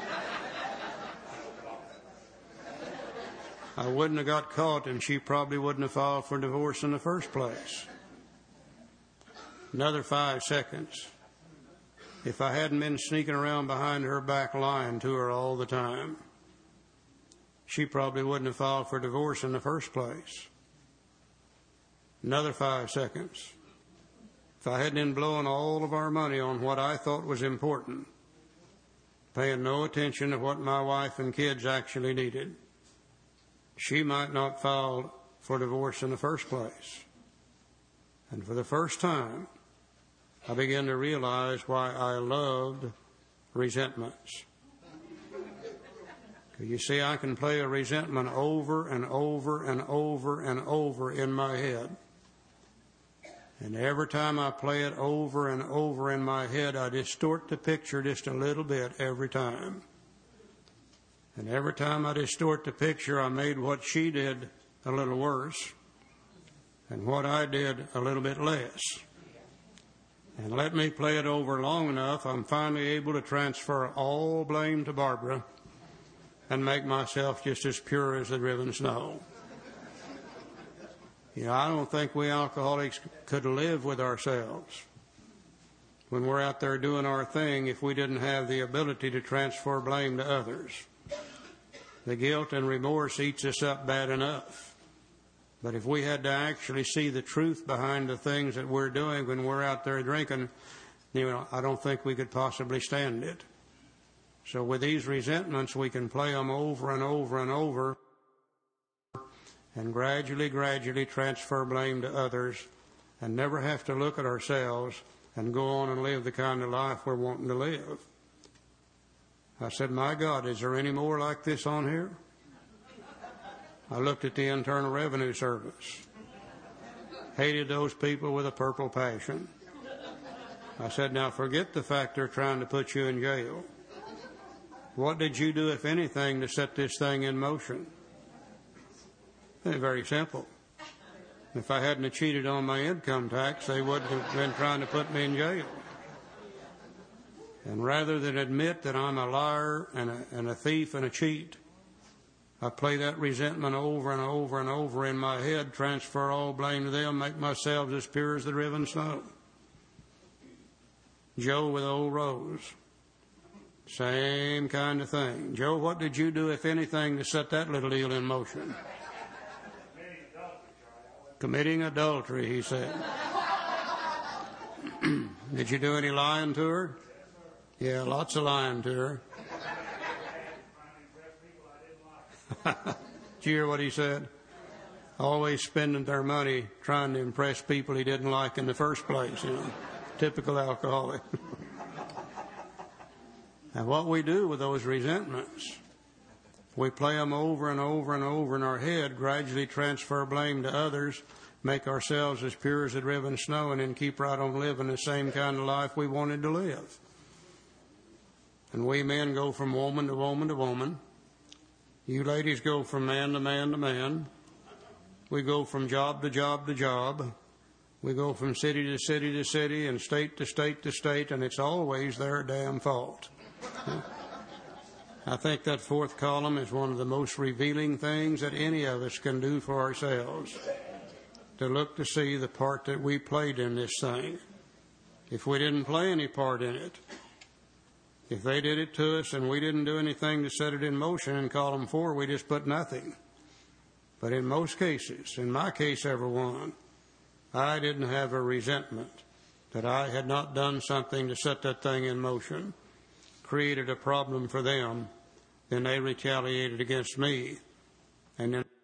I wouldn't have got caught, and she probably wouldn't have filed for divorce in the first place. Another 5 seconds. If I hadn't been sneaking around behind her back lying to her all the time, she probably wouldn't have filed for divorce in the first place. Another 5 seconds. If I hadn't been blowing all of our money on what I thought was important, paying no attention to what my wife and kids actually needed, she might not file for divorce in the first place. And for the first time, I began to realize why I loved resentments. You see, I can play a resentment over and over and over and over in my head. And every time I play it over and over in my head, I distort the picture just a little bit every time. And every time I distort the picture, I made what she did a little worse, and what I did a little bit less. And let me play it over long enough, I'm finally able to transfer all blame to Barbara and make myself just as pure as the driven snow. You know, I don't think we alcoholics could live with ourselves when we're out there doing our thing if we didn't have the ability to transfer blame to others. The guilt and remorse eats us up bad enough. But if we had to actually see the truth behind the things that we're doing when we're out there drinking, you know, I don't think we could possibly stand it. So with these resentments, we can play them over and over and over and gradually transfer blame to others and never have to look at ourselves and go on and live the kind of life we're wanting to live. I said, my God, is there any more like this on here? I looked at the Internal Revenue Service. Hated those people with a purple passion. I said, now forget the fact they're trying to put you in jail. What did you do, if anything, to set this thing in motion? Very simple. If I hadn't cheated on my income tax, they wouldn't have been trying to put me in jail. And rather than admit that I'm a liar and a thief and a cheat, I play that resentment over and over and over in my head, transfer all blame to them, make myself as pure as the driven snow. Joe with old Rose, same kind of thing. Joe, what did you do, if anything, to set that little deal in motion? Committing adultery, he said. Did you do any lying to her? Yeah, lots of lying to her. Did you hear what he said? Always spending their money trying to impress people he didn't like in the first place, you know. Typical alcoholic. And what we do with those resentments, we play them over and over and over in our head, gradually transfer blame to others, make ourselves as pure as the driven snow, and then keep right on living the same kind of life we wanted to live. And we men go from woman to woman to woman. You ladies go from man to man to man. We go from job to job to job. We go from city to city to city and state to state to state, and it's always their damn fault. I think that fourth column is one of the most revealing things that any of us can do for ourselves, to look to see the part that we played in this thing. If we didn't play any part in it, if they did it to us and we didn't do anything to set it in motion in column 4, we just put nothing. But in most cases, in my case, every one, I didn't have a resentment that I had not done something to set that thing in motion. created a problem for them. Then they retaliated against me. And then